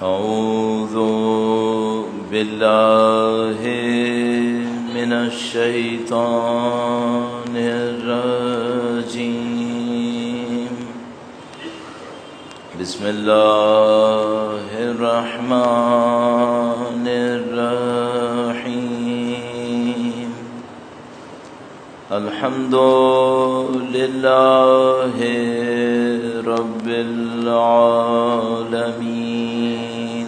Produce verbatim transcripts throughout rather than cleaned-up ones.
أعوذ بالله من الشيطان الرجيم. بسم الله الرحمن الرحيم. الحمد لله رب العالمين،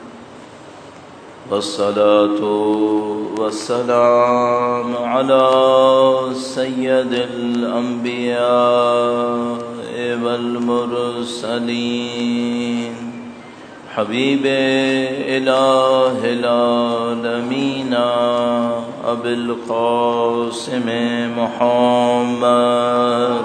والصلاة والسلام على سيد الأنبياء والمرسلين، حبيب إله العالمين أبي القاسم محمد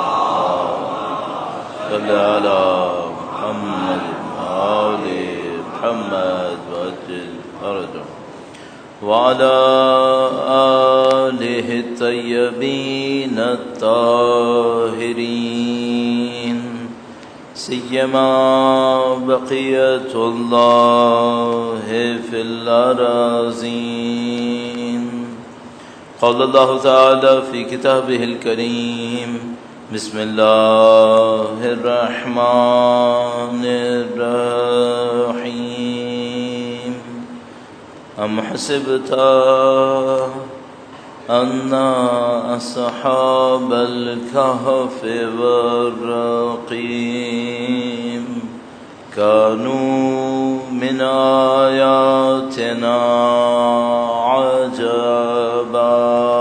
صل على محمد وآل محمد وأجل فرجه وعلى آله الطيبين الطاهرين، سيما بقية الله في الأراضين. قال الله تعالى في كتابه الكريم: بسم الله الرحمن الرحيم. أم حسبت أن أصحاب الكهف والرقيم كانوا من آياتنا عجبا.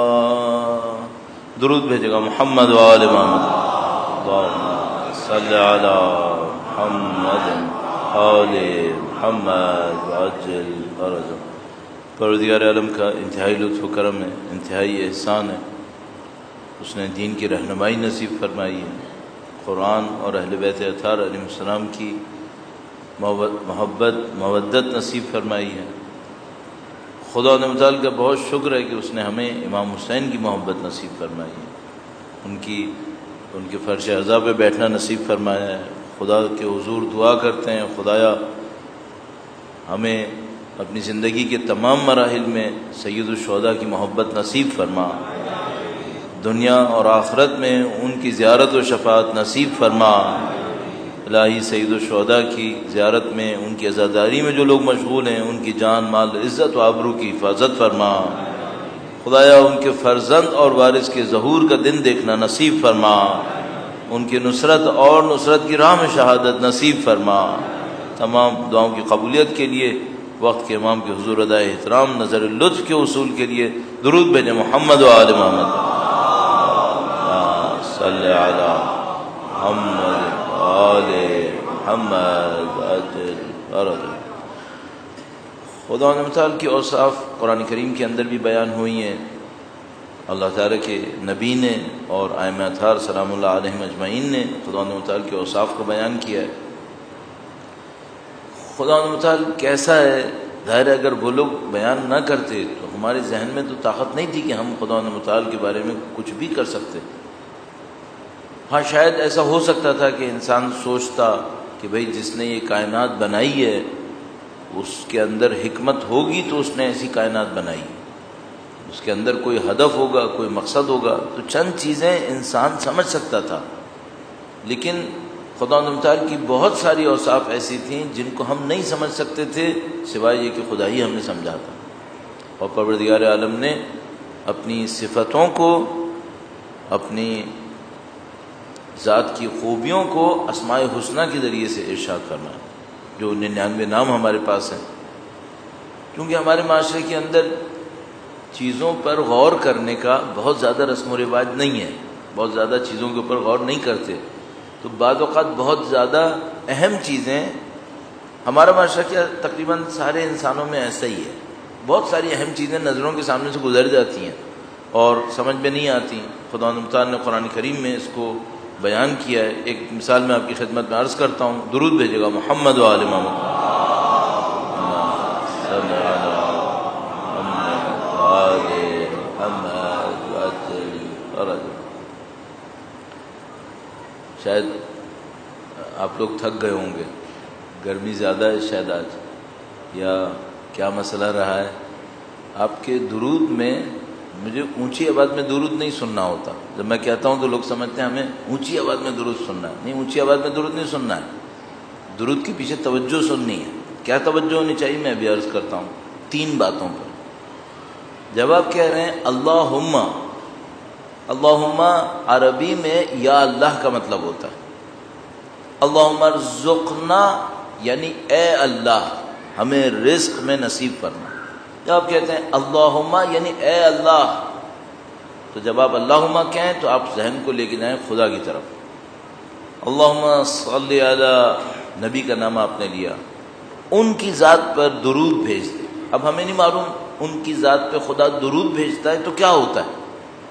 درود بھیجے گا محمد و آل محمد. اللهم صل على محمد آل محمد وعجل فرجه. پروردگار عالم کا انتہائی لطف و کرم ہے، انتہائی احسان ہے. اس نے دین کی رہنمائی نصیب فرمائی ہے، قرآن اور اہل بیت اطہار علیہ السلام کی محبت مودت نصیب فرمائی ہے. خدا نے متعال کا بہت شکر ہے کہ اس نے ہمیں امام حسین کی محبت نصیب فرمائی ہے، ان کی ان کے فرش عزا پہ بیٹھنا نصیب فرمایا ہے. خدا کے حضور دعا کرتے ہیں، خدایا ہمیں اپنی زندگی کے تمام مراحل میں سید الشہداء کی محبت نصیب فرما، دنیا اور آخرت میں ان کی زیارت و شفاعت نصیب فرما. الہی سید الشہداء کی زیارت میں ان کی عزاداری میں جو لوگ مشغول ہیں ان کی جان مال عزت و آبرو کی حفاظت فرما. خدایا ان کے فرزند اور وارث کے ظہور کا دن دیکھنا نصیب فرما، ان کی نصرت اور نصرت کی راہ میں شہادت نصیب فرما. تمام دعاؤں کی قبولیت کے لیے وقت کے امام کے حضور ادائے احترام نظر لطف کے حصول کے لیے درود بھیجیں محمد و آل محمد. صلی علی محمد و آل محمد وعجل فرجه. خدا نے متعال کی اوصاف قرآن کریم کے اندر بھی بیان ہوئی ہیں. اللہ تعالیٰ کے نبی نے اور ائمہ اطہار سلام اللہ علیہم اجمعین نے خدا نے متعال کے اوصاف کو بیان کیا ہے. خدا متعال کیسا ہے، ظاہر ہے اگر وہ لوگ بیان نہ کرتے تو ہمارے ذہن میں تو طاقت نہیں تھی کہ ہم خدا متعال کے بارے میں کچھ بھی کر سکتے. ہاں شاید ایسا ہو سکتا تھا کہ انسان سوچتا کہ بھئی جس نے یہ کائنات بنائی ہے اس کے اندر حکمت ہوگی تو اس نے ایسی کائنات بنائی، اس کے اندر کوئی ہدف ہوگا، کوئی مقصد ہوگا، تو چند چیزیں انسان سمجھ سکتا تھا. لیکن خدا متعال کی بہت ساری اوصاف ایسی تھیں جن کو ہم نہیں سمجھ سکتے تھے سوائے یہ کہ خدا ہی ہم نے سمجھا تھا. اور پروردگار عالم نے اپنی صفتوں کو، اپنی ذات کی خوبیوں کو اسماء حسنہ کے ذریعے سے ارشاد فرمایا، جو ننانوے نام ہمارے پاس ہیں. کیونکہ ہمارے معاشرے کے اندر چیزوں پر غور کرنے کا بہت زیادہ رسم و رواج نہیں ہے، بہت زیادہ چیزوں کے اوپر غور نہیں کرتے. تو بعض اوقات بہت زیادہ اہم چیزیں، ہمارا معاشرہ کیا تقریباً سارے انسانوں میں ایسا ہی ہے، بہت ساری اہم چیزیں نظروں کے سامنے سے گزر جاتی ہیں اور سمجھ میں نہیں آتی. خدا متعال نے قرآن کریم میں اس کو بیان کیا ہے. ایک مثال میں آپ کی خدمت میں عرض کرتا ہوں. درود بھیجے گا محمد و آل محمد. شاید آپ لوگ تھک گئے ہوں گے گرمی زیادہ ہے شاید آج، یا کیا مسئلہ رہا ہے، آپ کے درود میں مجھے اونچی آواز میں درود نہیں سننا ہوتا. جب میں کہتا ہوں تو لوگ سمجھتے ہیں ہمیں اونچی آواز میں درود سننا ہے. نہیں، اونچی آواز میں درود نہیں سننا ہے، درود کے پیچھے توجہ سننی ہے. کیا توجہ ہونی چاہیے میں بھی عرض کرتا ہوں تین باتوں پر. جب آپ کہہ رہے ہیں اللہم، اللہم عربی میں یا اللہ کا مطلب ہوتا ہے. اللہم ارزقنا یعنی اے اللہ ہمیں رزق میں نصیب کرنا. جب آپ کہتے ہیں اللہم یعنی اے اللہ، تو جب آپ اللہم کہیں تو آپ ذہن کو لے کے جائیں خدا کی طرف. اللہم صلی علی، نبی کا نام آپ نے لیا، ان کی ذات پر درود بھیج دے. اب ہمیں نہیں معلوم ان کی ذات پہ خدا درود بھیجتا ہے تو کیا ہوتا ہے.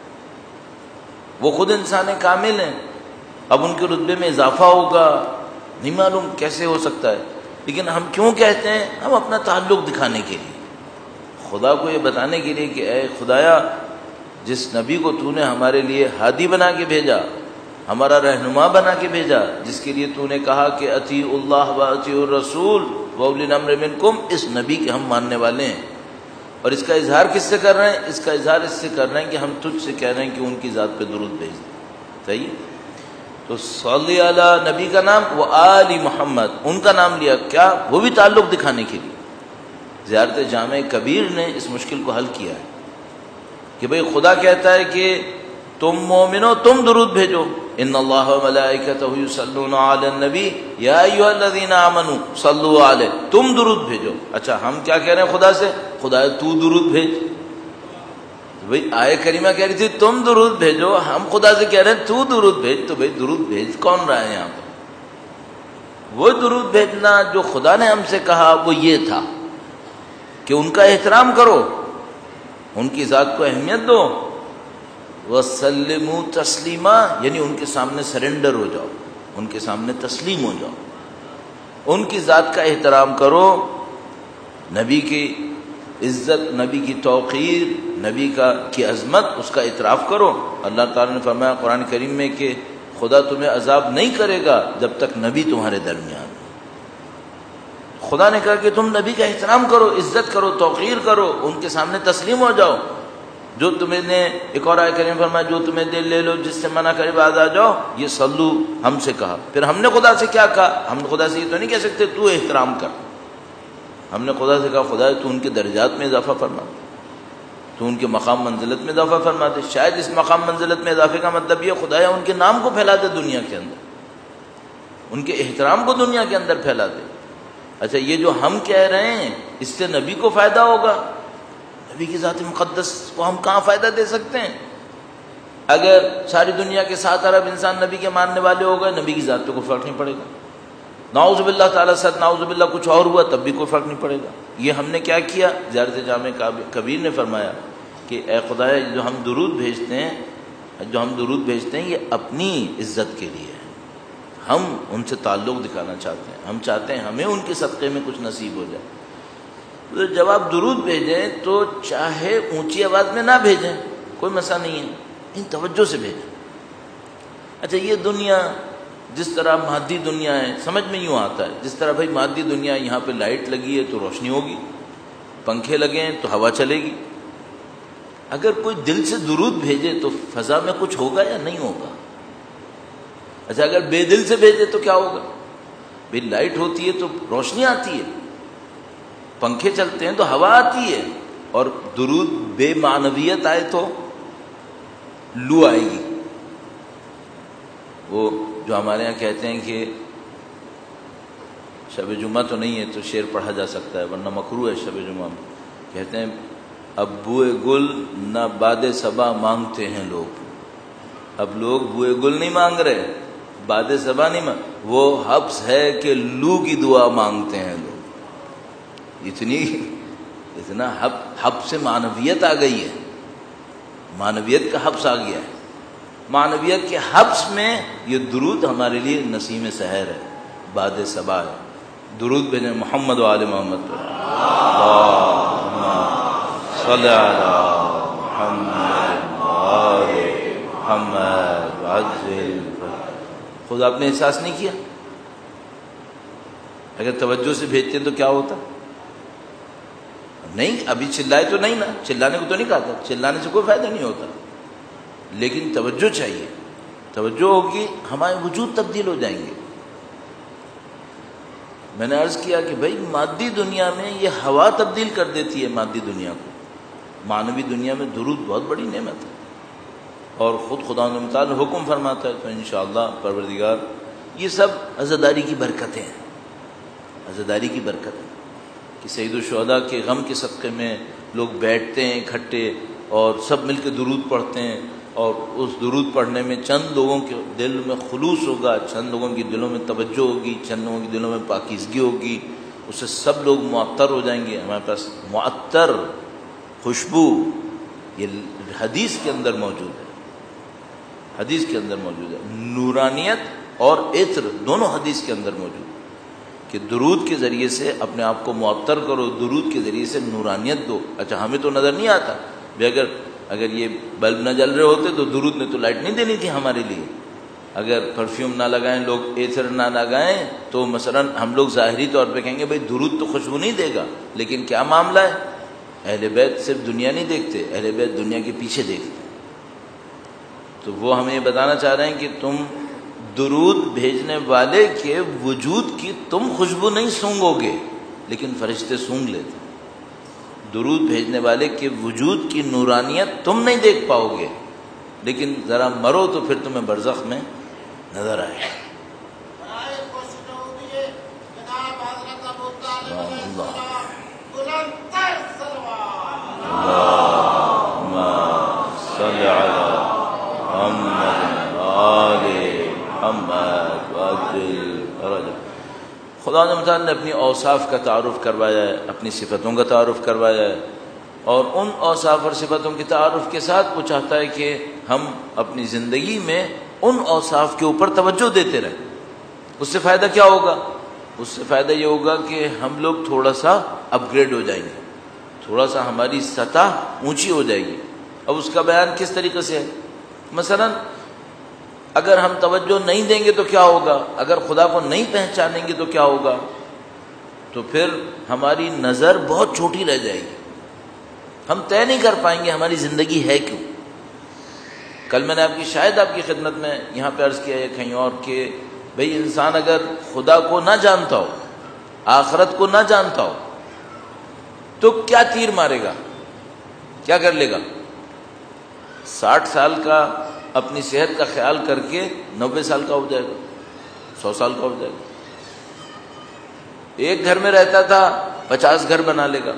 وہ خود انسان کامل ہیں، اب ان کے رتبے میں اضافہ ہوگا نہیں معلوم کیسے ہو سکتا ہے. لیکن ہم کیوں کہتے ہیں؟ ہم اپنا تعلق دکھانے کے لیے، خدا کو یہ بتانے کے لیے کہ اے خدایا، جس نبی کو تو نے ہمارے لیے ہادی بنا کے بھیجا، ہمارا رہنما بنا کے بھیجا، جس کے لیے تو نے کہا کہ اطیعوا اللہ و اطیعوا الرسول واولی الامر منکم، اس نبی کے ہم ماننے والے ہیں. اور اس کا اظہار کس سے کر رہے ہیں؟ اس کا اظہار اس سے کر رہے ہیں کہ ہم تجھ سے کہہ رہے ہیں کہ ان کی ذات پہ درود بھیج دیں. صحیح؟ تو صلی علی نبی کا نام، وہ آل محمد ان کا نام لیا، کیا؟ وہ بھی تعلق دکھانے کے لیے. زیارت جامع کبیر نے اس مشکل کو حل کیا ہے کہ بھئی خدا کہتا ہے کہ تم مومنو تم درود بھیجو، ان اللہ و ملائکتہ یصلون علی النبی یا ایھا الذین آمنوا صلوا علیہ، تم درود بھیجو. اچھا ہم کیا کہہ رہے ہیں خدا سے؟ خدا تو درود بھیج. بھئی آیہ کریمہ کہہ رہی تھی تم درود بھیجو، ہم خدا سے کہہ رہے ہیں تو درود بھیج. تو بھئی درود بھیج کون رہا ہے یہاں پر؟ وہ درود بھیجنا جو خدا نے ہم سے کہا وہ یہ تھا کہ ان کا احترام کرو، ان کی ذات کو اہمیت دو، وَسَلِّمُوا تَسْلِيمًا یعنی ان کے سامنے سرنڈر ہو جاؤ، ان کے سامنے تسلیم ہو جاؤ، ان کی ذات کا احترام کرو، نبی کی عزت، نبی کی توقیر، نبی کا کی عظمت، اس کا اعتراف کرو. اللہ تعالیٰ نے فرمایا قرآن کریم میں کہ خدا تمہیں عذاب نہیں کرے گا جب تک نبی تمہارے درمیان. خدا نے کہا کہ تم نبی کا احترام کرو، عزت کرو، توقیر کرو، ان کے سامنے تسلیم ہو جاؤ. جو تمہیں نے ایک اور آیت کریم فرمایا جو تمہیں دل لے لو، جس سے منع کرے باز آ جاؤ. یہ صلو ہم سے کہا. پھر ہم نے خدا سے کیا کہا؟ ہم نے خدا سے یہ تو نہیں کہہ سکتے تو احترام کر. ہم نے خدا سے کہا خدا تو ان کے درجات میں اضافہ فرما، تو ان کے مقام منزلت میں اضافہ فرما دے. شاید اس مقام منزلت میں اضافے کا مطلب یہ خدایا ان کے نام کو پھیلا دے دنیا کے اندر، ان کے احترام کو دنیا کے اندر پھیلا دے. اچھا یہ جو ہم کہہ رہے ہیں اس سے نبی کو فائدہ ہوگا؟ نبی کی ذات مقدس کو ہم کہاں فائدہ دے سکتے ہیں؟ اگر ساری دنیا کے سات ارب انسان نبی کے ماننے والے ہو گئے، نبی کی ذات پہ کوئی فرق نہیں پڑے گا. نعوذ باللہ تعالیٰ ست نعوذ باللہ کچھ اور ہوا تب بھی کوئی فرق نہیں پڑے گا. یہ ہم نے کیا کیا؟ زیارت جامع کبیر نے فرمایا کہ اے خدا جو ہم درود بھیجتے ہیں جو ہم درود بھیجتے ہیں یہ اپنی عزت کے لیے ہے، ہم ان سے تعلق دکھانا چاہتے ہیں، ہم چاہتے ہیں ہمیں ان کے صدقے میں کچھ نصیب ہو جائے. تو جب آپ درود بھیجیں تو چاہے اونچی آواز میں نہ بھیجیں، کوئی مسئلہ نہیں ہے، ان توجہ سے بھیجیں. اچھا یہ دنیا جس طرح مادی دنیا ہے، سمجھ میں یوں آتا ہے جس طرح بھائی مادی دنیا، یہاں پہ لائٹ لگی ہے تو روشنی ہوگی، پنکھے لگے ہیں تو ہوا چلے گی. اگر کوئی دل سے درود بھیجے تو فضا میں کچھ ہوگا یا نہیں ہوگا؟ اچھا اگر بے دل سے بھیجے تو کیا ہوگا؟ بھائی لائٹ ہوتی ہے تو روشنی آتی ہے، پنکھے چلتے ہیں تو ہوا آتی ہے، اور درود بے معنویت آئے تو لو آئے گی. وہ جو ہمارے ہاں کہتے ہیں کہ شب جمعہ تو نہیں ہے تو شعر پڑھا جا سکتا ہے ورنہ مکروہ ہے شب جمعہ میں. کہتے ہیں اب بوئے گل نہ باد صبا مانگتے ہیں لوگ. اب لوگ بوئے گل نہیں مانگ رہے، باد صبا نہیں مانگ، وہ حبس ہے کہ لو کی دعا مانگتے ہیں لوگ. اتنی اتنا حب حب سے معنویت آ گئی ہے، معنویت کا حبس آ گیا ہے. معنویت کے حبس میں یہ درود ہمارے لیے نسیم سحر ہے، باد صبا ہے. درود بھیجیں محمد و آل محمد پر. اللہم صلی علی محمد و آل محمد وعجل. خود آپ نے احساس نہیں کیا اگر توجہ سے بھیجتے تو کیا ہوتا؟ نہیں، ابھی چلائے تو نہیں نا، چلانے کو تو نہیں کہا تھا، چلانے سے کوئی فائدہ نہیں ہوتا، لیکن توجہ چاہیے، توجہ ہوگی ہمارے وجود تبدیل ہو جائیں گے۔ میں نے عرض کیا کہ بھائی مادی دنیا میں یہ ہوا تبدیل کر دیتی ہے مادی دنیا کو، معنوی دنیا میں درود بہت بڑی نعمت ہے، اور خود خدا نے متعال حکم فرماتا ہے، تو انشاءاللہ پروردگار یہ سب عزاداری کی برکتیں ہیں، عزاداری کی برکت ہے کہ سید الشہداء کے غم کے صدقے میں لوگ بیٹھتے ہیں اکٹھے اور سب مل کے درود پڑھتے ہیں، اور اس درود پڑھنے میں چند لوگوں کے دل میں خلوص ہوگا، چند لوگوں کے دلوں میں توجہ ہوگی، چند لوگوں کے دلوں میں پاکیزگی ہوگی، اس سے سب لوگ معطر ہو جائیں گے۔ ہمارے پاس معطر، خوشبو، یہ حدیث کے اندر موجود ہے، حدیث کے اندر موجود ہے، نورانیت اور عطر دونوں حدیث کے اندر موجود ہے کہ درود کے ذریعے سے اپنے آپ کو معطر کرو، درود کے ذریعے سے نورانیت دو۔ اچھا ہمیں تو نظر نہیں آتا بھی، اگر اگر یہ بلب نہ جل رہے ہوتے تو درود نے تو لائٹ نہیں دینی تھی ہمارے لیے، اگر پرفیوم نہ لگائیں لوگ، ایتھر نہ لگائیں تو مثلا ہم لوگ ظاہری طور پہ کہیں گے بھائی درود تو خوشبو نہیں دے گا، لیکن کیا معاملہ ہے؟ اہل بیت صرف دنیا نہیں دیکھتے، اہل بیت دنیا کے پیچھے دیکھتے، تو وہ ہمیں یہ بتانا چاہ رہے ہیں کہ تم درود بھیجنے والے کے وجود کی تم خوشبو نہیں سونگو گے، لیکن فرشتے سونگ لیتے۔ درود بھیجنے والے کے وجود کی نورانیت تم نہیں دیکھ پاؤ گے، لیکن ذرا مرو تو پھر تمہیں برزخ میں نظر آئے۔ اللہم صل علی محمد آل محمد وعجل فرجہ۔ خدا متعال نے اپنی اوصاف کا تعارف کروایا ہے، اپنی صفتوں کا تعارف کروایا ہے، اور ان اوصاف اور صفتوں کے تعارف کے ساتھ وہ چاہتا ہے کہ ہم اپنی زندگی میں ان اوصاف کے اوپر توجہ دیتے رہیں۔ اس سے فائدہ کیا ہوگا؟ اس سے فائدہ یہ ہوگا کہ ہم لوگ تھوڑا سا اپ گریڈ ہو جائیں گے، تھوڑا سا ہماری سطح اونچی ہو جائے گی۔ اب اس کا بیان کس طریقے سے ہے؟ مثلا اگر ہم توجہ نہیں دیں گے تو کیا ہوگا؟ اگر خدا کو نہیں پہچانیں گے تو کیا ہوگا؟ تو پھر ہماری نظر بہت چھوٹی رہ جائے گی، ہم طے نہیں کر پائیں گے ہماری زندگی ہے کیوں۔ کل میں نے آپ کی شاید آپ کی خدمت میں یہاں پہ عرض کیا ہے کہیں اور کہ بھئی انسان اگر خدا کو نہ جانتا ہو، آخرت کو نہ جانتا ہو، تو کیا تیر مارے گا؟ کیا کر لے گا؟ ساٹھ سال کا اپنی صحت کا خیال کر کے نوے سال کا ہو جائے گا، سو سال کا ہو جائے گا۔ ایک گھر میں رہتا تھا، پچاس گھر بنا لے گا۔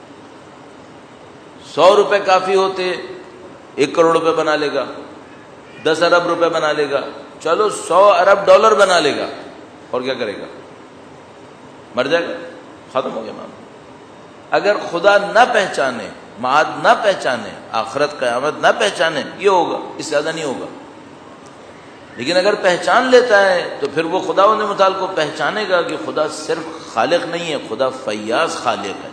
سو روپے کافی ہوتے ایک کروڑ روپے بنا لے گا، دس ارب روپے بنا لے گا، چلو سو ارب ڈالر بنا لے گا، اور کیا کرے گا؟ مر جائے گا، ختم ہو گیا معاملہ۔ اگر خدا نہ پہچانے، معاد نہ پہچانے، آخرت قیامت نہ پہچانے، یہ ہوگا، اس سے زیادہ نہیں ہوگا۔ لیکن اگر پہچان لیتا ہے تو پھر وہ خدا ان متعال کو پہچانے گا کہ خدا صرف خالق نہیں ہے، خدا فیاض خالق ہے۔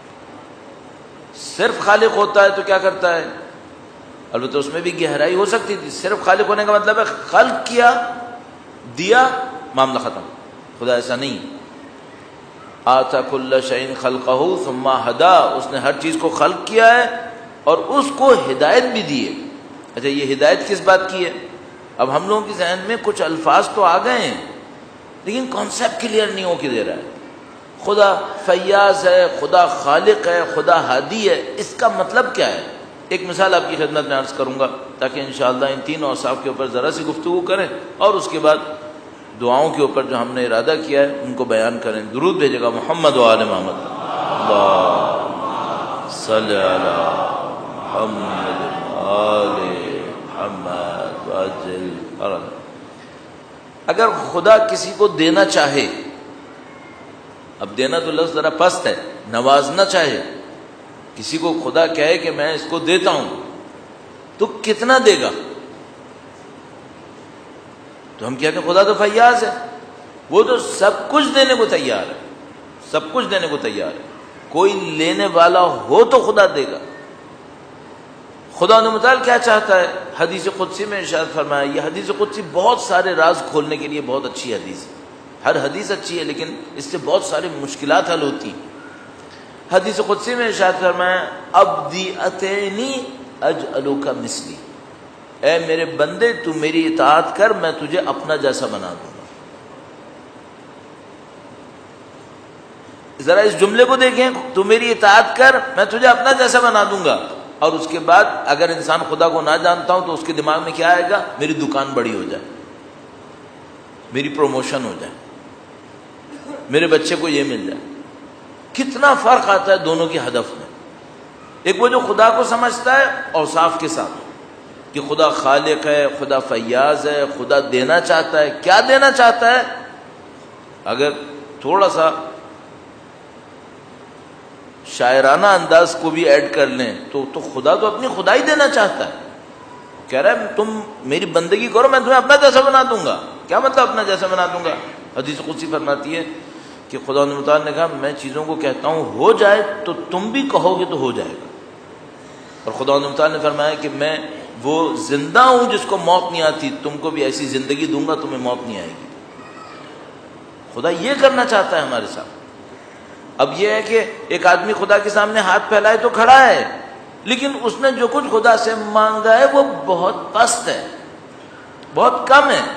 صرف خالق ہوتا ہے تو کیا کرتا ہے؟ البتہ اس میں بھی گہرائی ہو سکتی تھی۔ صرف خالق ہونے کا مطلب ہے خلق کیا، دیا، معاملہ ختم۔ خدا ایسا نہیں، آتا کل شیء خلقہ ثم ہدا، اس نے ہر چیز کو خلق کیا ہے اور اس کو ہدایت بھی دی ہے۔ اچھا یہ ہدایت کس بات کی ہے؟ اب ہم لوگوں کے ذہن میں کچھ الفاظ تو آ گئے ہیں، لیکن کانسیپٹ کلیئر نہیں ہو کے دے رہا ہے۔ خدا فیاض ہے، خدا خالق ہے، خدا ہادی ہے، اس کا مطلب کیا ہے؟ ایک مثال آپ کی خدمت میں عرض کروں گا تاکہ انشاءاللہ ان تین اوصاف کے اوپر ذرا سی گفتگو کریں، اور اس کے بعد دعاؤں کے اوپر جو ہم نے ارادہ کیا ہے ان کو بیان کریں۔ درود بھیجے گا محمد و آل محمد۔ اللہم صل علی محمد آل محمد وعجل فرجہ۔ اگر خدا کسی کو دینا چاہے، اب دینا تو لفظ ذرا پست ہے، نوازنا چاہے، کسی کو خدا کہے کہ میں اس کو دیتا ہوں، تو کتنا دے گا؟ تو ہم کہتے ہیں خدا تو فیاض ہے، وہ تو سب کچھ دینے کو تیار ہے، سب کچھ دینے کو تیار ہے۔ کوئی لینے والا ہو تو خدا دے گا۔ خدا نے متعال کیا چاہتا ہے؟ حدیث قدسی میں ارشاد فرمایا، یہ حدیث قدسی بہت سارے راز کھولنے کے لیے بہت اچھی حدیث ہے۔ ہر حدیث اچھی ہے لیکن اس سے بہت ساری مشکلات حل ہوتی ہیں۔ حدیث قدسی میں ارشاد فرمایا عبدی اتینی اجعلک مثلی، اے میرے بندے تو میری اطاعت کر، میں تجھے اپنا جیسا بنا دوں گا۔ ذرا اس جملے کو دیکھیں، تو میری اطاعت کر میں تجھے اپنا جیسا بنا دوں گا، اور اس کے بعد اگر انسان خدا کو نہ جانتا ہوں تو اس کے دماغ میں کیا آئے گا؟ میری دکان بڑی ہو جائے، میری پروموشن ہو جائے، میرے بچے کو یہ مل جائے۔ کتنا فرق آتا ہے دونوں کے ہدف میں۔ ایک وہ جو خدا کو سمجھتا ہے اوصاف کے ساتھ کہ خدا خالق ہے، خدا فیاض ہے، خدا دینا چاہتا ہے۔ کیا دینا چاہتا ہے؟ اگر تھوڑا سا شاعرانہ انداز کو بھی ایڈ کر لیں تو تو خدا تو اپنی خدائی دینا چاہتا ہے، کہہ رہا ہے تم میری بندگی کرو میں تمہیں اپنا جیسا بنا دوں گا۔ کیا مطلب اپنا جیسا بنا دوں گا؟ حدیث قدسی فرماتی ہے کہ خدا متعال نے کہا میں چیزوں کو کہتا ہوں ہو جائے تو تم بھی کہو گے تو ہو جائے گا، اور خدا متعال نے فرمایا کہ میں وہ زندہ ہوں جس کو موت نہیں آتی، تم کو بھی ایسی زندگی دوں گا تمہیں موت نہیں آئے گی۔ خدا یہ کرنا چاہتا ہے ہمارے ساتھ۔ اب یہ ہے کہ ایک آدمی خدا کے سامنے ہاتھ پھیلائے تو کھڑا ہے، لیکن اس نے جو کچھ خدا سے مانگا ہے وہ بہت پست ہے، بہت کم ہے۔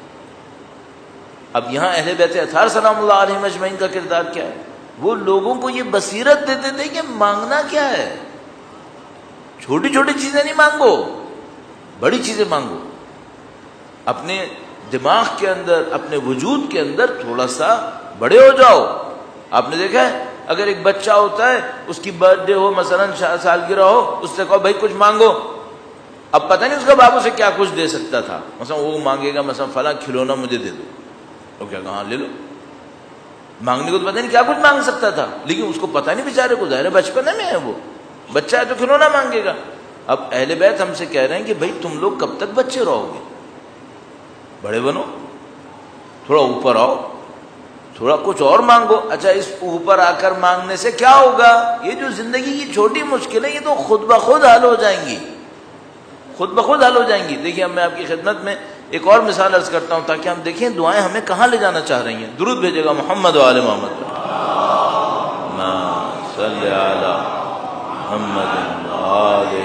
اب یہاں اہل بیت اطہار سلام اللہ علیہم اجمعین کا کردار کیا ہے؟ وہ لوگوں کو یہ بصیرت دیتے تھے کہ مانگنا کیا ہے، چھوٹی چھوٹی چیزیں نہیں مانگو، بڑی چیزیں مانگو۔ اپنے دماغ کے اندر، اپنے وجود کے اندر تھوڑا سا بڑے ہو جاؤ۔ آپ نے دیکھا ہے اگر ایک بچہ ہوتا ہے، اس کی برتھ ڈے ہو، مثلا سالگرہ ہو، اس سے کہو بھائی کچھ مانگو، اب پتہ نہیں اس کا باپ اسے کیا کچھ دے سکتا تھا، مثلا وہ مانگے گا مثلا فلاں کھلونا مجھے دے دو، تو کیا کہا لے لو، مانگنے کو تو پتہ نہیں کیا کچھ مانگ سکتا تھا، لیکن اس کو پتہ نہیں بیچارے کو، ظاہر ہے بچپنے میں ہے، وہ بچہ ہے تو کھلونا مانگے گا۔ اب اہل بیت ہم سے کہہ رہے ہیں کہ بھائی تم لوگ کب تک بچے رہو گے، بڑے بنو، تھوڑا اوپر آؤ، تھوڑا کچھ اور مانگو۔ اچھا اس اوپر آ کر مانگنے سے کیا ہوگا؟ یہ جو زندگی کی چھوٹی مشکلیں یہ تو خود بخود حل ہو جائیں گی، خود بخود حل ہو جائیں گی۔ دیکھیے اب میں آپ کی خدمت میں ایک اور مثال عرض کرتا ہوں تاکہ ہم دیکھیں دعائیں ہمیں کہاں لے جانا چاہ رہی ہیں۔ درود بھیجے گا محمد و آل محمد، صلی علی محمد و آل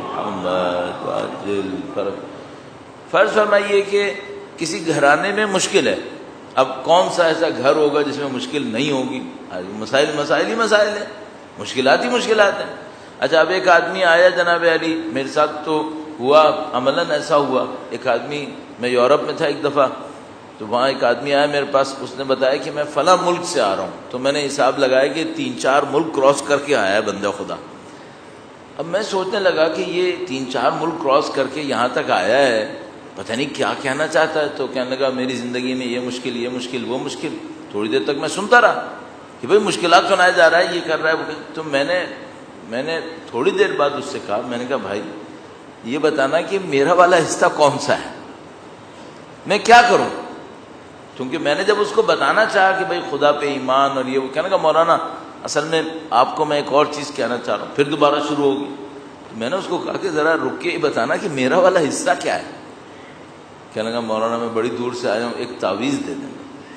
محمد۔ فرض فرمائیے کہ کسی گھرانے میں مشکل ہے، اب کون سا ایسا گھر ہوگا جس میں مشکل نہیں ہوگی؟ مسائل مسائل ہی مسائل ہیں، مشکلات ہی مشکلات ہیں۔ اچھا اب ایک آدمی آیا جناب علی، میرے ساتھ تو ہوا عملاً ایسا ہوا، ایک آدمی، میں یورپ میں تھا ایک دفعہ، تو وہاں ایک آدمی آیا میرے پاس، اس نے بتایا کہ میں فلاں ملک سے آ رہا ہوں، تو میں نے حساب لگایا کہ تین چار ملک کراس کر کے آیا ہے بندہ خدا۔ اب میں سوچنے لگا کہ یہ تین چار ملک کراس کر کے یہاں تک آیا ہے، پتہ نہیں کیا کہنا چاہتا ہے، تو کہنے لگا میری زندگی میں یہ مشکل یہ مشکل وہ مشکل۔ تھوڑی دیر تک میں سنتا رہا کہ بھئی مشکلات سنایا جا رہا ہے، یہ کر رہا ہے، تو میں نے میں نے تھوڑی دیر بعد اس سے کہا، میں نے کہا بھائی یہ بتانا کہ میرا والا حصہ کون سا ہے، میں کیا کروں؟ کیونکہ میں نے جب اس کو بتانا چاہا کہ بھئی خدا پہ ایمان اور یہ، وہ کہنے لگا مولانا اصل میں آپ کو میں ایک اور چیز کہنا چاہ رہا ہوں، پھر دوبارہ شروع ہوگی۔ تو میں نے اس کو کہا کہ ذرا رک کے بتانا کہ میرا والا حصہ کیا ہے۔ کہنے لگا مولانا میں بڑی دور سے آیا ہوں، ایک تعویذ دے دیں۔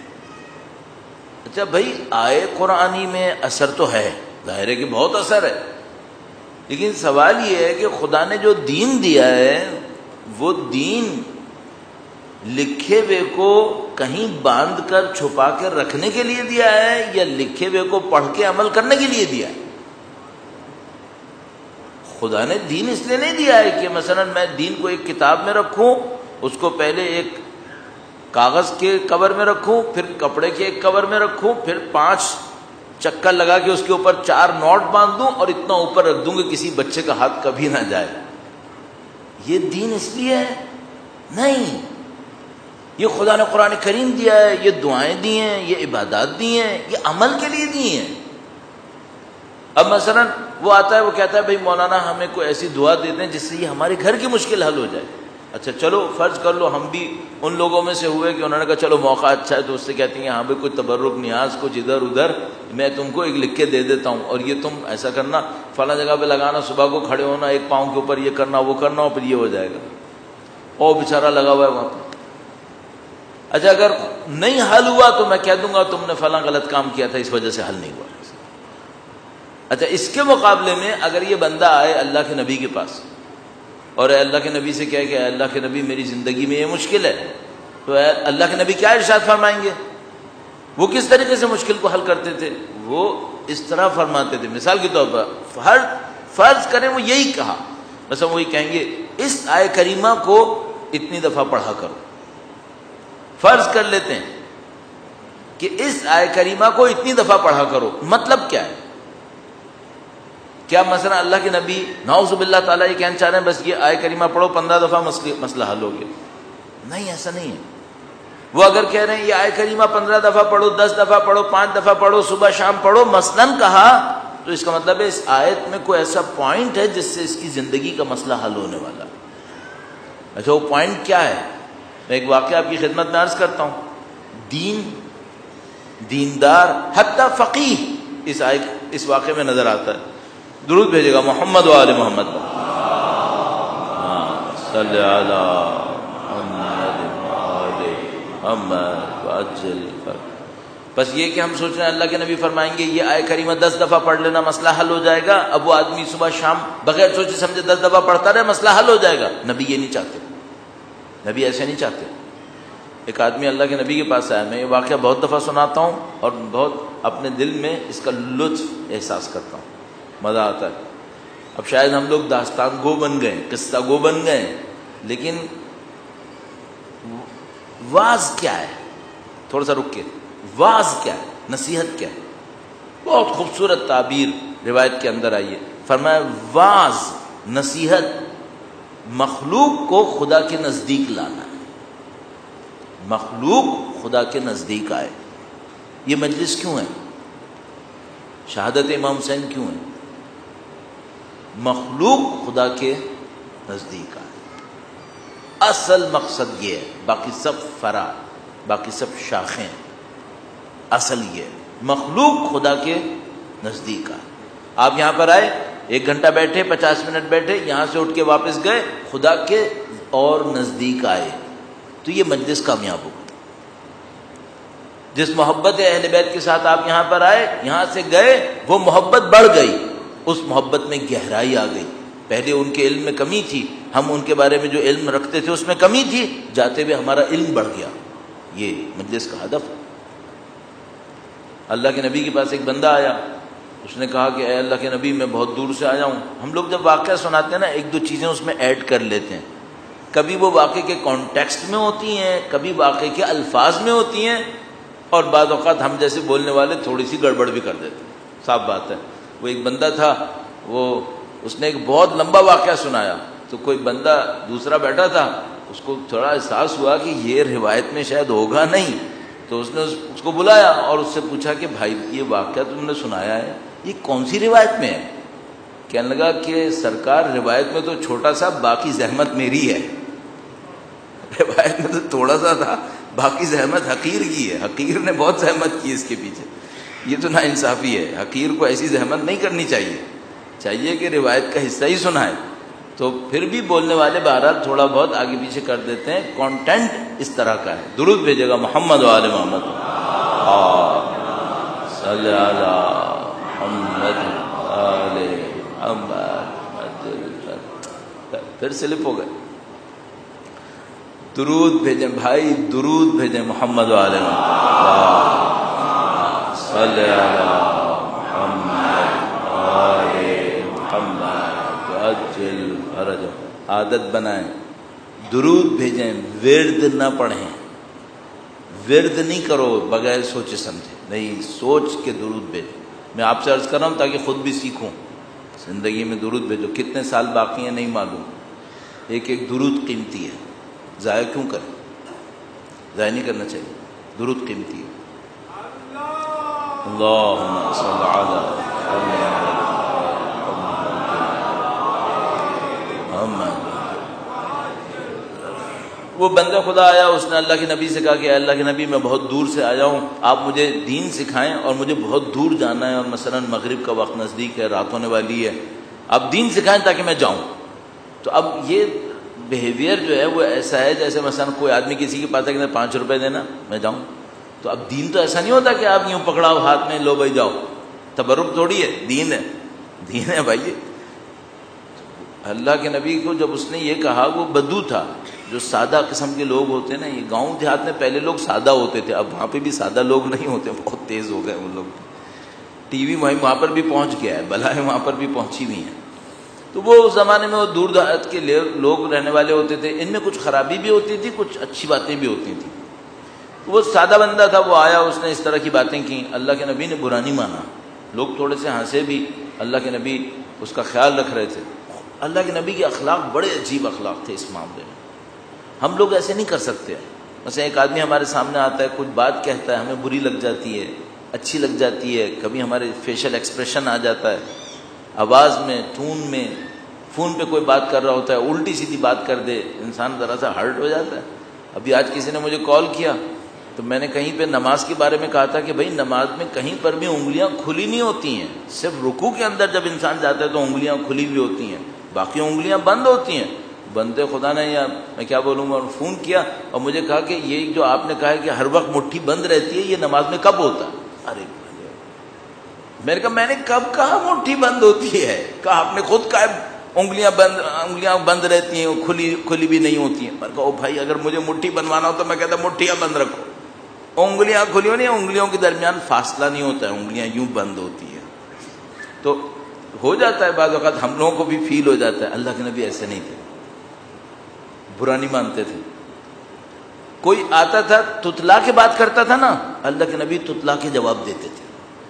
اچھا بھائی آئے قرآنی میں اثر تو ہے، ظاہر ہے کہ بہت اثر ہے، لیکن سوال یہ ہے کہ خدا نے جو دین دیا ہے وہ دین لکھے ہوئے کو کہیں باندھ کر چھپا کر رکھنے کے لیے دیا ہے یا لکھے ہوئے کو پڑھ کے عمل کرنے کے لیے دیا ہے؟ خدا نے دین اس لیے نہیں دیا ہے کہ مثلا میں دین کو ایک کتاب میں رکھوں، اس کو پہلے ایک کاغذ کے کور میں رکھوں، پھر کپڑے کے ایک کور میں رکھوں، پھر پانچ چکر لگا کے اس کے اوپر چار نوٹ باندھ دوں اور اتنا اوپر رکھ دوں کہ کسی بچے کا ہاتھ کبھی نہ جائے۔ یہ دین اس لیے ہے؟ نہیں، یہ خدا نے قرآن کریم دیا ہے، یہ دعائیں دی ہیں، یہ عبادات دی ہیں، یہ عمل کے لیے دی ہیں۔ اب مثلا وہ آتا ہے، وہ کہتا ہے بھئی مولانا ہمیں کوئی ایسی دعا دے دیں جس سے یہ ہمارے گھر کی مشکل حل ہو جائے۔ اچھا چلو فرض کر لو ہم بھی ان لوگوں میں سے ہوئے کہ انہوں نے کہا چلو موقع اچھا ہے، تو اس سے کہتی ہیں ہاں بھئی کوئی تبرک نیاز کچھ ادھر ادھر میں تم کو ایک لکھ کے دے دیتا ہوں، اور یہ تم ایسا کرنا فلاں جگہ پہ لگانا، صبح کو کھڑے ہونا، ایک پاؤں کے اوپر یہ کرنا وہ کرنا، اور پھر یہ ہو جائے گا۔ اور بیچارہ لگا ہوا ہے وہاں پہ۔ اچھا اگر نہیں حل ہوا تو میں کہہ دوں گا تم نے فلاں غلط کام کیا تھا، اس وجہ سے حل نہیں ہوا. اچھا اس کے مقابلے میں اگر یہ بندہ آئے اللہ کے نبی کے پاس اور اے اللہ کے نبی سے کہے کہ اے اللہ کے نبی میری زندگی میں یہ مشکل ہے، تو اے اللہ کے نبی کیا ارشاد فرمائیں گے؟ وہ کس طریقے سے مشکل کو حل کرتے تھے؟ وہ اس طرح فرماتے تھے، مثال کے طور پر ہر فرض کریں وہ یہی کہا، مثلا وہی کہیں گے اس آیہ کریمہ کو اتنی دفعہ پڑھا کرو. فرض کر لیتے ہیں کہ اس آیہ کریمہ کو اتنی دفعہ پڑھا کرو، مطلب کیا ہے؟ کیا مثلا اللہ کے نبی نعوذ باللہ تعالیٰ یہ کہنا چاہ رہے ہیں بس یہ آیہ کریمہ پڑھو پندرہ دفعہ مسئلہ حل ہو گیا؟ نہیں، ایسا نہیں ہے. وہ اگر کہہ رہے ہیں یہ آیہ کریمہ پندرہ دفعہ پڑھو، دس دفعہ پڑھو، پانچ دفعہ پڑھو، صبح شام پڑھو مثلاً کہا، تو اس کا مطلب ہے اس آیت میں کوئی ایسا پوائنٹ ہے جس سے اس کی زندگی کا مسئلہ حل ہونے والا. اچھا وہ پوائنٹ کیا ہے؟ میں ایک واقعہ آپ کی خدمت میں عرض کرتا ہوں. دین، دیندار، حتی فقیہ اس آیت اس واقعے میں نظر آتا ہے. درود بھیجے گا محمد و آل محمد. صلی علی محمد و آل محمد وعجل. بس یہ کہ ہم سوچ رہے ہیں اللہ کے نبی فرمائیں گے یہ آیہ کریمہ دس دفعہ پڑھ لینا مسئلہ حل ہو جائے گا. اب وہ آدمی صبح شام بغیر سوچے سمجھے دس دفعہ پڑھتا رہے مسئلہ حل ہو جائے گا. نبی یہ نہیں چاہتے، نبی ایسے نہیں چاہتے. ایک آدمی اللہ کے نبی کے پاس آیا، میں یہ واقعہ بہت دفعہ سناتا ہوں اور بہت اپنے دل میں اس کا لطف احساس کرتا ہوں، مزہ آتا ہے. اب شاید ہم لوگ داستان گو بن گئے، قصہ گو بن گئے، لیکن واز کیا ہے؟ تھوڑا سا رک کے، واز کیا ہے، نصیحت کیا ہے؟ بہت خوبصورت تعبیر روایت کے اندر آئی ہے. فرمایا واز، نصیحت، مخلوق کو خدا کے نزدیک لانا ہے. مخلوق خدا کے نزدیک آئے. یہ مجلس کیوں ہے؟ شہادت امام حسین کیوں ہے؟ مخلوق خدا کے نزدیک آئے. اصل مقصد یہ ہے، باقی سب فرع، باقی سب شاخیں. اصل یہ ہے مخلوق خدا کے نزدیک آئے. آپ یہاں پر آئے، ایک گھنٹہ بیٹھے، پچاس منٹ بیٹھے، یہاں سے اٹھ کے واپس گئے، خدا کے اور نزدیک آئے، تو یہ مجلس کامیاب ہوگا. جس محبت اہل بیت کے ساتھ آپ یہاں پر آئے، یہاں سے گئے، وہ محبت بڑھ گئی، اس محبت میں گہرائی آ گئی. پہلے ان کے علم میں کمی تھی، ہم ان کے بارے میں جو علم رکھتے تھے اس میں کمی تھی، جاتے ہوئے ہمارا علم بڑھ گیا. یہ مجلس کا ہدف. اللہ کے نبی کے پاس ایک بندہ آیا، اس نے کہا کہ اے اللہ کے نبی میں بہت دور سے آیا ہوں. ہم لوگ جب واقعہ سناتے ہیں نا، ایک دو چیزیں اس میں ایڈ کر لیتے ہیں. کبھی وہ واقعے کے کانٹیکسٹ میں ہوتی ہیں، کبھی واقعے کے الفاظ میں ہوتی ہیں، اور بعض اوقات ہم جیسے بولنے والے تھوڑی سی گڑبڑ بھی کر دیتے ہیں. صاف بات ہے. وہ ایک بندہ تھا، وہ اس نے ایک بہت لمبا واقعہ سنایا، تو کوئی بندہ دوسرا بیٹھا تھا، اس کو تھوڑا احساس ہوا کہ یہ روایت میں شاید ہوگا نہیں، تو اس نے اس کو بلایا اور اس سے پوچھا کہ بھائی یہ واقعہ تم نے سنایا ہے، یہ کون سی روایت میں ہے؟ کہنے لگا کہ سرکار روایت میں تو چھوٹا سا، باقی زحمت میری ہے. روایت میں تو تھوڑا سا تھا، باقی زحمت حقیر کی ہے. حقیر نے بہت زحمت کی اس کے پیچھے. یہ تو ناانصافی ہے. حقیر کو ایسی زحمت نہیں کرنی چاہیے، چاہیے کہ روایت کا حصہ ہی سنائے. تو پھر بھی بولنے والے بہرحال تھوڑا بہت آگے پیچھے کر دیتے ہیں. کانٹینٹ اس طرح کا ہے. درود بھیجے گا محمد و آل محمد. صلی علی محمد آل محمد. پھر سلپ ہو گئے. درود بھیجیں بھائی، درود بھیجیں محمد و آل محمد. صلی علی محمد آل محمد وعجل فرجہ. عادت بنائیں، درود بھیجیں، ورد نہ پڑھیں. ورد نہیں کرو بغیر سوچے سمجھے، نہیں، سوچ کے درود بھیجیں. میں آپ سے عرض کر رہا ہوں تاکہ خود بھی سیکھوں. زندگی میں درود بھیجو. کتنے سال باقی ہیں نہیں معلوم. ایک ایک درود قیمتی ہے، ضائع کیوں کریں؟ ضائع نہیں کرنا چاہیے. درود قیمتی ہے. اللہم صل علی محمد. وہ بندہ خدا آیا، اس نے اللہ کے نبی سے کہا کہ اے اللہ کے نبی میں بہت دور سے آیا ہوں، آپ مجھے دین سکھائیں، اور مجھے بہت دور جانا ہے، اور مثلا مغرب کا وقت نزدیک ہے، رات ہونے والی ہے، آپ دین سکھائیں تاکہ میں جاؤں. تو اب یہ بیہیویئر جو ہے وہ ایسا ہے جیسے مثلا کوئی آدمی کسی کے پاس ہے کہ پانچ روپے دینا میں جاؤں. تو اب دین تو ایسا نہیں ہوتا کہ آپ یوں پکڑاؤ ہاتھ میں لو بھائی جاؤ. تبرک تھوڑی ہے، دین ہے، دین ہے بھائی. اللہ کے نبی کو جب اس نے یہ کہا وہ بدو تھا. جو سادہ قسم کے لوگ ہوتے ہیں نا، یہ گاؤں دیہات میں پہلے لوگ سادہ ہوتے تھے، اب وہاں پہ بھی سادہ لوگ نہیں ہوتے، بہت تیز ہو گئے وہ لوگ. ٹی وی وہیں وہاں پر بھی پہنچ گیا ہے، بلائیں وہاں پر بھی پہنچی ہوئی ہیں. تو وہ اس زمانے میں وہ دور دراز کے لوگ رہنے والے ہوتے تھے. ان میں کچھ خرابی بھی ہوتی تھی، کچھ اچھی باتیں بھی ہوتی تھیں. وہ سادہ بندہ تھا، وہ آیا، اس نے اس طرح کی باتیں کی. اللہ کے نبی نے برا نہیں مانا. لوگ تھوڑے سے ہنسے بھی، اللہ کے نبی اس کا خیال رکھ رہے تھے. اللہ کے نبی کے اخلاق بڑے عجیب اخلاق تھے اس معاملے میں. ہم لوگ ایسے نہیں کر سکتے. مثلا ایک آدمی ہمارے سامنے آتا ہے، کچھ بات کہتا ہے، ہمیں بری لگ جاتی ہے، اچھی لگ جاتی ہے، کبھی ہمارے فیشل ایکسپریشن آ جاتا ہے، آواز میں، ٹون میں. فون پہ کوئی بات کر رہا ہوتا ہے، الٹی سیدھی بات کر دے، انسان ذرا سا ہرٹ ہو جاتا ہے. ابھی آج کسی نے مجھے کال کیا تو میں نے کہیں پہ نماز کے بارے میں کہا تھا کہ بھائی نماز میں کہیں پر بھی انگلیاں کھلی نہیں ہوتی ہیں. صرف رکوع کے اندر جب انسان جاتا ہے تو انگلیاں کھلی ہوئی ہوتی ہیں، باقی انگلیاں بند ہوتی ہیں. بندے خدا نے، یا میں کیا بولوں گا، اور فون کیا اور مجھے کہا کہ یہ جو آپ نے کہا ہے کہ ہر وقت مٹھی بند رہتی ہے، یہ نماز میں کب ہوتا ہے؟ ارے میں نے کہا میں نے کب کہا مٹھی بند ہوتی ہے؟ کہا آپ نے خود کہا انگلیاں بند انگلیاں بند رہتی ہیں، کھلی کھلی بھی نہیں ہوتی ہیں. میں نے کہا او بھائی اگر مجھے مٹھی بنوانا ہو تو میں کہتا مٹھیاں بند رکھو. انگلیاں کھلی ہو نہیں، انگلیوں کے درمیان فاصلہ نہیں ہوتا ہے، انگلیاں یوں بند ہوتی ہیں. تو ہو جاتا ہے بعض اوقات، ہم لوگوں کو بھی فیل ہو جاتا ہے. اللہ کے نبی ایسے نہیں تھے، برا نہیں مانتے تھے. کوئی آتا تھا تتلا کے بات کرتا تھا نا، اللہ کے نبی تتلا کے جواب دیتے تھے.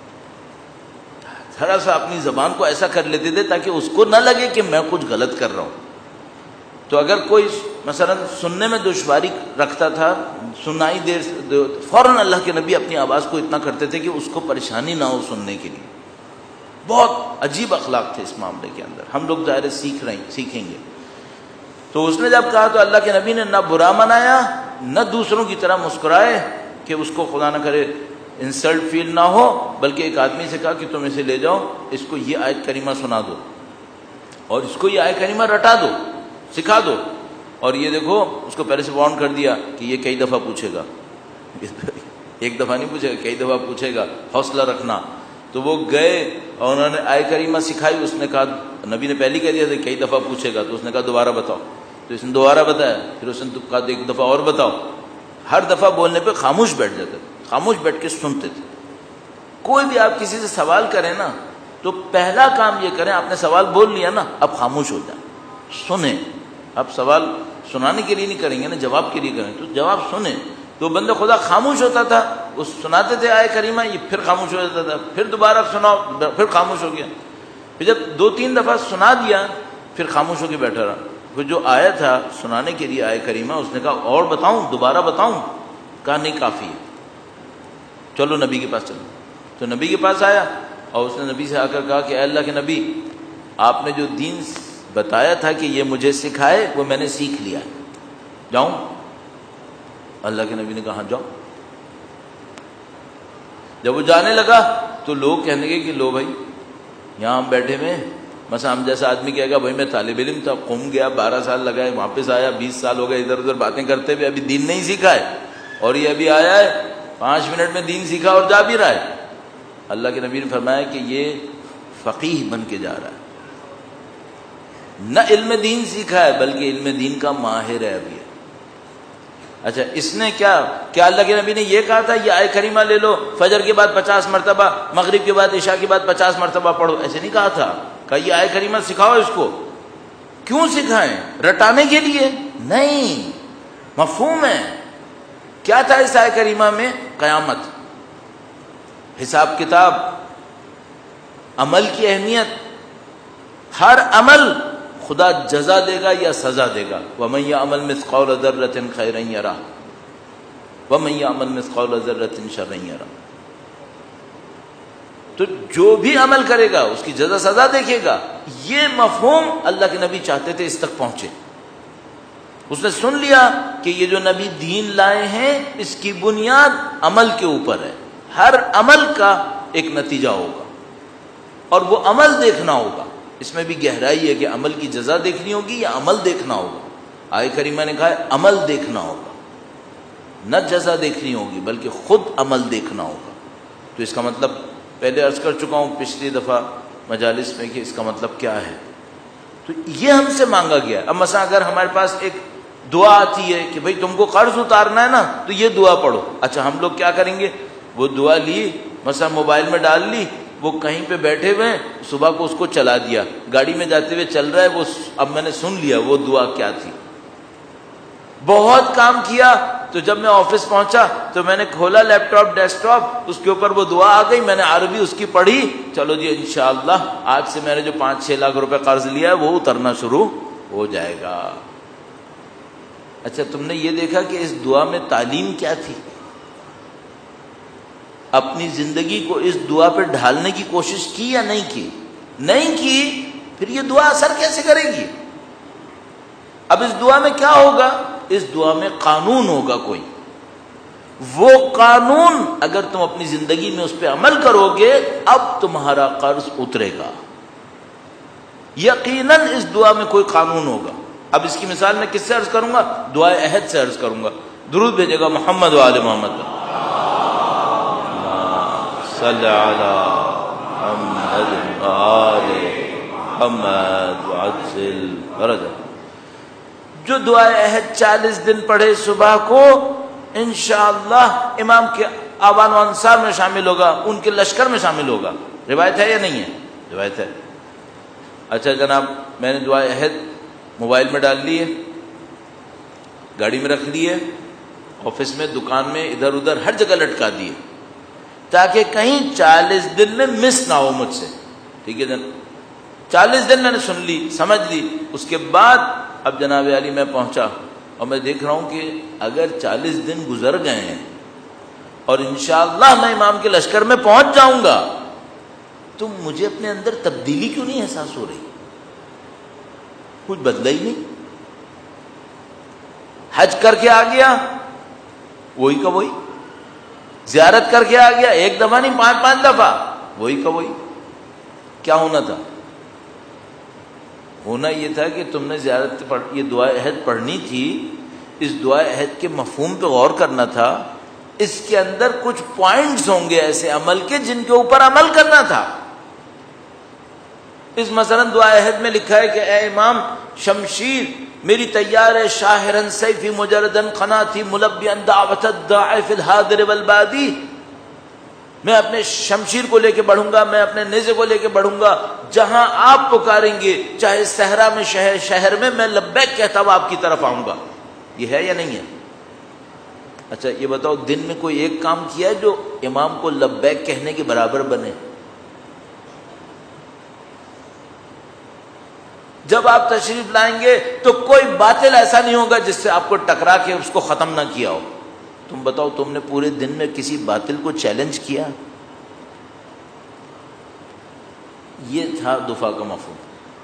ذرا سا اپنی زبان کو ایسا کر لیتے تھے تاکہ اس کو نہ لگے کہ میں کچھ غلط کر رہا ہوں. تو اگر کوئی مثلا سننے میں دشواری رکھتا تھا، سنائی دیر فوراً اللہ کے نبی اپنی آواز کو اتنا کرتے تھے کہ اس کو پریشانی نہ ہو سننے کے لیے. بہت عجیب اخلاق تھے اس معاملے کے اندر. ہم لوگ ظاہر سیکھ رہے سیکھیں گے. تو اس نے جب کہا تو اللہ کے نبی نے نہ برا منایا، نہ دوسروں کی طرح مسکرائے کہ اس کو خدا نہ کرے انسلٹ فیل نہ ہو، بلکہ ایک آدمی سے کہا کہ تم اسے لے جاؤ، اس کو یہ آیت کریمہ سنا دو اور اس کو یہ آیت کریمہ رٹا دو، سکھا دو. اور یہ دیکھو، اس کو پہلے سے وارن کر دیا کہ یہ کئی دفعہ پوچھے گا، ایک دفعہ نہیں پوچھے گا، کئی دفعہ پوچھے گا، حوصلہ رکھنا. تو وہ گئے اور انہوں نے آیت کریمہ سکھائی. اس نے کہا، نبی نے پہلے کہہ دیا تھا کئی دفعہ پوچھے گا، تو اس نے کہا دوبارہ بتاؤ. تو اس نے دوبارہ بتایا. پھر اس نے کہا ایک دفعہ اور بتاؤ. ہر دفعہ بولنے پہ خاموش بیٹھ جاتے تھے، خاموش بیٹھ کے سنتے تھے. کوئی بھی آپ کسی سے سوال کریں نا تو پہلا کام یہ کریں، آپ نے سوال بول لیا نا، اب خاموش ہو جائیں، سنیں. آپ سوال سنانے کے لیے نہیں کریں گے نا، جواب کے لیے کریں، تو جواب سنیں. تو بندہ خدا خاموش ہوتا تھا، وہ سناتے تھے آیت کریمہ، یہ پھر خاموش ہو جاتا تھا، پھر دوبارہ سناؤ، پھر خاموش ہو گیا. پھر جب دو تین دفعہ سنا دیا پھر خاموش ہو کے بیٹھا رہا. پھر جو آیا تھا سنانے کے لیے آیت کریمہ، اس نے کہا اور بتاؤں، دوبارہ بتاؤں؟ کہا نہیں کافی ہے، چلو نبی کے پاس چلو. تو نبی کے پاس آیا اور اس نے نبی سے آ کر کہا کہ اے اللہ کے نبی، آپ نے جو دین بتایا تھا کہ یہ مجھے سکھائے وہ میں نے سیکھ لیا، جاؤں؟ اللہ کے نبی نے کہا جاؤ. جب وہ جانے لگا تو لوگ کہنے لگے کہ لو بھائی یہاں ہم بیٹھے ہوئے، مثلا ہم جیسا آدمی کہے گا بھائی میں طالب علم تھا، قم گیا، بارہ سال لگائے، واپس آیا، بیس سال ہو گئے ادھر ادھر باتیں کرتے ہوئے، ابھی دین نہیں سیکھا ہے، اور یہ ابھی آیا ہے پانچ منٹ میں دین سیکھا اور جا بھی رہا ہے. اللہ کے نبی نے فرمایا کہ یہ فقیہ بن کے جا رہا ہے، نہ علم دین سیکھا ہے بلکہ علم دین کا ماہر ہے ابھی. اچھا اس نے کیا کیا اللہ کے نبی نے یہ کہا تھا یہ آیت کریمہ لے لو، فجر کے بعد پچاس مرتبہ، مغرب کے بعد، عشاء کے بعد پچاس مرتبہ پڑھو؟ ایسے نہیں کہا تھا. کہا یہ آیت کریمہ سکھاؤ اس کو. کیوں سکھائیں؟ رٹانے کے لیے نہیں، مفہوم ہے. کیا تھا اس آیت کریمہ میں؟ قیامت، حساب کتاب، عمل کی اہمیت. ہر عمل خدا جزا دے گا یا سزا دے گا. وَمَن يَعْمَلْ مِثْقَالَ ذَرَّةٍ خَيْرًا يَرَهُ وَمَن يَعْمَلْ مِثْقَالَ ذَرَّةٍ شَرًّا يَرَهُ. تو جو بھی عمل کرے گا اس کی جزا سزا دیکھے گا. یہ مفہوم اللہ کے نبی چاہتے تھے اس تک پہنچے. اس نے سن لیا کہ یہ جو نبی دین لائے ہیں اس کی بنیاد عمل کے اوپر ہے، ہر عمل کا ایک نتیجہ ہوگا اور وہ عمل دیکھنا ہوگا. اس میں بھی گہرائی ہے کہ عمل کی جزا دیکھنی ہوگی یا عمل دیکھنا ہوگا. آئے کریمہ نے کہا ہے عمل دیکھنا ہوگا، نہ جزا دیکھنی ہوگی بلکہ خود عمل دیکھنا ہوگا۔ تو اس کا مطلب پہلے عرض کر چکا ہوں پچھلی دفعہ مجالس میں کہ اس کا مطلب کیا ہے۔ تو یہ ہم سے مانگا گیا۔ اب مثلا اگر ہمارے پاس ایک دعا آتی ہے کہ بھئی تم کو قرض اتارنا ہے نا تو یہ دعا پڑھو، اچھا ہم لوگ کیا کریں گے، وہ دعا لی مثلا موبائل میں ڈال لی، وہ کہیں پہ بیٹھے ہوئے ہیں، صبح کو اس کو چلا دیا، گاڑی میں جاتے ہوئے چل رہا ہے وہ، اب میں نے سن لیا وہ دعا کیا تھی۔ بہت کام کیا تو جب میں آفس پہنچا تو میں نے کھولا لیپ ٹاپ ڈیسک ٹاپ، اس کے اوپر وہ دعا آ گئی، میں نے عربی اس کی پڑھی، چلو جی انشاءاللہ آج سے میں نے جو پانچ چھ لاکھ روپے قرض لیا ہے وہ اترنا شروع ہو جائے گا۔ اچھا تم نے یہ دیکھا کہ اس دعا میں تعلیم کیا تھی؟ اپنی زندگی کو اس دعا پہ ڈھالنے کی کوشش کی یا نہیں کی؟ نہیں کی، پھر یہ دعا اثر کیسے کرے گی؟ اب اس دعا میں کیا ہوگا؟ اس دعا میں قانون ہوگا کوئی، وہ قانون اگر تم اپنی زندگی میں اس پہ عمل کرو گے اب تمہارا قرض اترے گا، یقیناً اس دعا میں کوئی قانون ہوگا۔ اب اس کی مثال میں کس سے عرض کروں گا؟ دعائے عہد سے عرض کروں گا۔ درود بھیجے گا محمد و آل محمد، صلی علی محمد و آل محمد وعجل فرجہ۔ جو دعائے عہد چالیس دن پڑھے صبح کو انشاءاللہ امام کے آبان و انصار میں شامل ہوگا، ان کے لشکر میں شامل ہوگا۔ روایت ہے یا نہیں ہے؟ روایت ہے۔ اچھا جناب میں نے دعائے عہد موبائل میں ڈال لی ہے، گاڑی میں رکھ لی ہے، آفس میں دکان میں ادھر ادھر ہر جگہ لٹکا دی ہے تاکہ کہیں چالیس دن میں مس نہ ہو مجھ سے، ٹھیک ہے جناب؟ چالیس دن میں نے سن لی سمجھ لی، اس کے بعد اب جناب علی میں پہنچا اور میں دیکھ رہا ہوں کہ اگر چالیس دن گزر گئے ہیں اور انشاءاللہ میں امام کے لشکر میں پہنچ جاؤں گا تو مجھے اپنے اندر تبدیلی کیوں نہیں احساس ہو رہی؟ کچھ بدلا ہی نہیں۔ حج کر کے آ گیا وہی کا وہی، زیارت کر کے آ گیا ایک دفعہ نہیں پانچ پانچ دفعہ، وہی کا وہی۔ کیا ہونا تھا؟ ہونا یہ تھا کہ تم نے زیارت پڑھ، یہ دعا عہد پڑھنی تھی، اس دعا عہد کے مفہوم پہ غور کرنا تھا، اس کے اندر کچھ پوائنٹس ہوں گے ایسے عمل کے جن کے اوپر عمل کرنا تھا۔ اس مثلا دعا عہد میں لکھا ہے کہ اے امام شمشیر میری تیار ہے، شاہرن سیفی مجردن قناتی ملبیان دعوت الداعی فی الحاضر والبادی، میں اپنے شمشیر کو لے کے بڑھوں گا، میں اپنے نیزے کو لے کے بڑھوں گا، جہاں آپ پکاریں گے چاہے صحرا میں شہر شہر میں، میں لبیک کہتا ہوں آپ کی طرف آؤں گا۔ یہ ہے یا نہیں ہے؟ اچھا یہ بتاؤ دن میں کوئی ایک کام کیا ہے جو امام کو لبیک کہنے کے برابر بنے؟ جب آپ تشریف لائیں گے تو کوئی باطل ایسا نہیں ہوگا جس سے آپ کو ٹکرا کے اس کو ختم نہ کیا ہو۔ تم بتاؤ تم نے پورے دن میں کسی باطل کو چیلنج کیا؟ یہ تھا دفاع کا مفہوم۔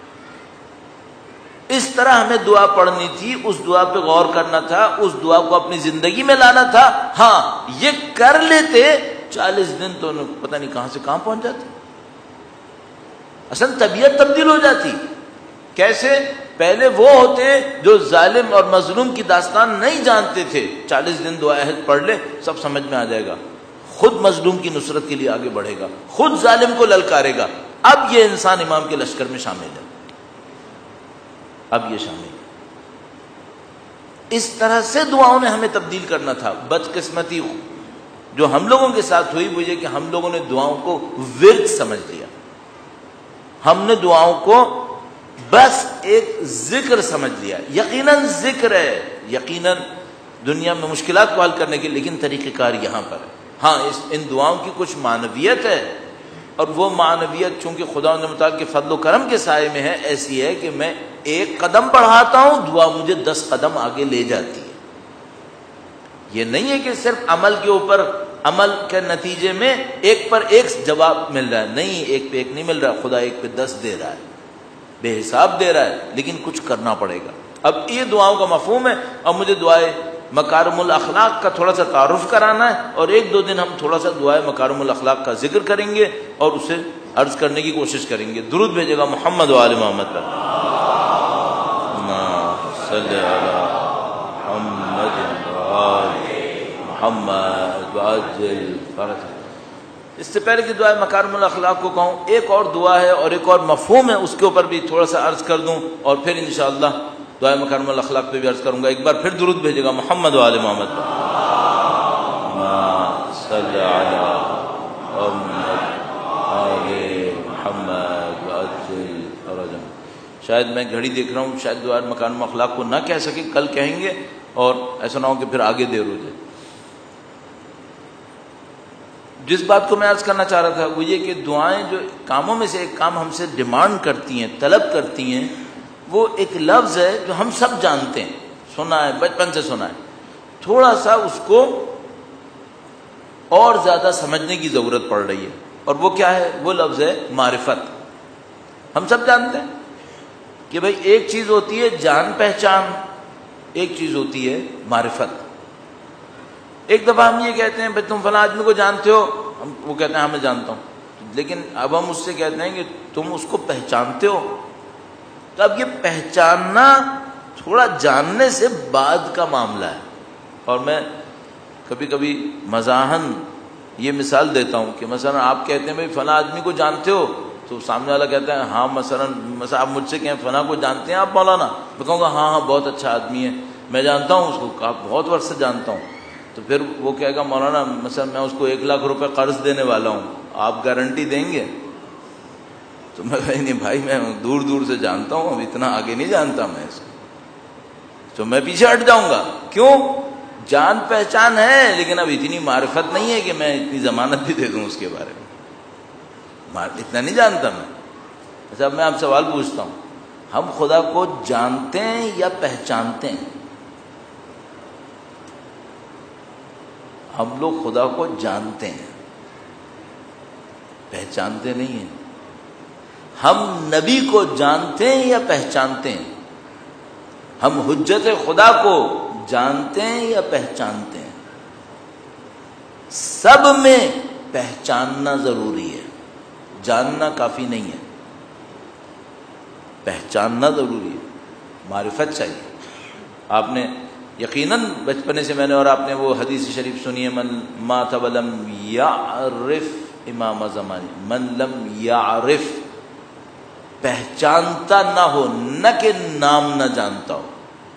اس طرح ہمیں دعا پڑھنی تھی، اس دعا پہ غور کرنا تھا، اس دعا کو اپنی زندگی میں لانا تھا۔ ہاں یہ کر لیتے چالیس دن تو پتہ نہیں کہاں سے کہاں پہنچ جاتے، اصل طبیعت تبدیل ہو جاتی۔ کیسے؟ پہلے وہ ہوتے جو ظالم اور مظلوم کی داستان نہیں جانتے تھے، چالیس دن دعا عہد پڑھ لے سب سمجھ میں آ جائے گا، خود مظلوم کی نصرت کے لیے آگے بڑھے گا، خود ظالم کو للکارے گا۔ اب یہ انسان امام کے لشکر میں شامل ہے، اب یہ شامل ہے۔ اس طرح سے دعاؤں نے ہمیں تبدیل کرنا تھا۔ بدقسمتی جو ہم لوگوں کے ساتھ ہوئی وہ یہ کہ ہم لوگوں نے دعاؤں کو ورد سمجھ لیا، ہم نے دعاؤں کو بس ایک ذکر سمجھ لیا۔ یقیناً ذکر ہے، یقیناً دنیا میں مشکلات کو حل کرنے کے، لیکن طریقہ کار یہاں پر ہے۔ ہاں اس ان دعاؤں کی کچھ معنویت ہے، اور وہ معنویت چونکہ خدا نے متعال کے فضل و کرم کے سائے میں ہے، ایسی ہے کہ میں ایک قدم بڑھاتا ہوں دعا مجھے دس قدم آگے لے جاتی ہے۔ یہ نہیں ہے کہ صرف عمل کے اوپر، عمل کے نتیجے میں ایک پر ایک جواب مل رہا ہے، نہیں، ایک پہ ایک نہیں مل رہا، خدا ایک پہ دس دے رہا ہے، بے حساب دے رہا ہے، لیکن کچھ کرنا پڑے گا۔ اب یہ دعاؤں کا مفہوم ہے، اور مجھے دعائے مکارم الاخلاق کا تھوڑا سا تعارف کرانا ہے، اور ایک دو دن ہم تھوڑا سا دعائے مکارم الاخلاق کا ذکر کریں گے اور اسے عرض کرنے کی کوشش کریں گے۔ درود بھیجے گا محمد و آل محمد پر۔ صل علی محمد وآل محمد وعجل فرج۔ اس سے پہلے کہ دعائے مکارم الاخلاق کو کہوں، ایک اور دعا ہے اور ایک اور مفہوم ہے، اس کے اوپر بھی تھوڑا سا عرض کر دوں اور پھر انشاءاللہ دعائے مکارم الاخلاق پہ بھی عرض کروں گا۔ ایک بار پھر درود بھیجے گا محمد و آل محمد پر۔ صلی علی محمد آل محمد وعجل فرجهم۔ شاید میں گھڑی دیکھ رہا ہوں، شاید دعائے مکارم اخلاق کو نہ کہہ سکے، کل کہیں گے اور ایسا نہ ہو کہ پھر آگے دیر ہو جائے۔ جس بات کو میں عرض کرنا چاہ رہا تھا وہ یہ کہ دعائیں جو کاموں میں سے ایک کام ہم سے ڈیمانڈ کرتی ہیں، طلب کرتی ہیں، وہ ایک لفظ ہے جو ہم سب جانتے ہیں، سنا ہے، بچپن سے سنا ہے، تھوڑا سا اس کو اور زیادہ سمجھنے کی ضرورت پڑ رہی ہے، اور وہ کیا ہے؟ وہ لفظ ہے معرفت۔ ہم سب جانتے ہیں کہ بھئی ایک چیز ہوتی ہے جان پہچان، ایک چیز ہوتی ہے معرفت۔ ایک دفعہ ہم یہ کہتے ہیں بھئی تم فلاں آدمی کو جانتے ہو، ہم وہ کہتے ہیں ہاں میں جانتا ہوں، لیکن اب ہم اس سے کہتے ہیں کہ تم اس کو پہچانتے ہو، تو اب یہ پہچاننا تھوڑا جاننے سے بعد کا معاملہ ہے۔ اور میں کبھی کبھی مزاحاً یہ مثال دیتا ہوں کہ مثلا آپ کہتے ہیں بھئی فلاں آدمی کو جانتے ہو، تو سامنے والا کہتا ہے ہاں، مثلا مثلا آپ مجھ سے کہیں فلاں کو جانتے ہیں آپ مولانا، میں کہوں گا ہاں ہاں بہت اچھا آدمی ہے، میں جانتا ہوں اس کو، آپ بہت وقت سے جانتا ہوں۔ تو پھر وہ کہے گا مولانا مثلا میں اس کو ایک لاکھ روپے قرض دینے والا ہوں، آپ گارنٹی دیں گے؟ تو میں کہیں نہیں بھائی، میں دور دور سے جانتا ہوں، اب اتنا آگے نہیں جانتا میں اس کو، تو میں پیچھے ہٹ جاؤں گا۔ کیوں؟ جان پہچان ہے لیکن اب اتنی معرفت نہیں ہے کہ میں اتنی ضمانت بھی دے دوں اس کے بارے میں، اتنا نہیں جانتا میں۔ اچھا اب میں آپ سوال پوچھتا ہوں، ہم خدا کو جانتے ہیں یا پہچانتے ہیں؟ ہم لوگ خدا کو جانتے ہیں، پہچانتے نہیں ہیں۔ ہم نبی کو جانتے ہیں یا پہچانتے ہیں؟ ہم حجت خدا کو جانتے ہیں یا پہچانتے ہیں؟ سب میں پہچاننا ضروری ہے، جاننا کافی نہیں ہے، پہچاننا ضروری ہے، معرفت چاہیے۔ آپ نے یقیناً بچپنے سے میں نے اور آپ نے وہ حدیث شریف سنی ہے، من مات ولم یعرف امام زمانی، من لم یعرف، پہچانتا نہ ہو، نہ کہ نام نہ جانتا ہو،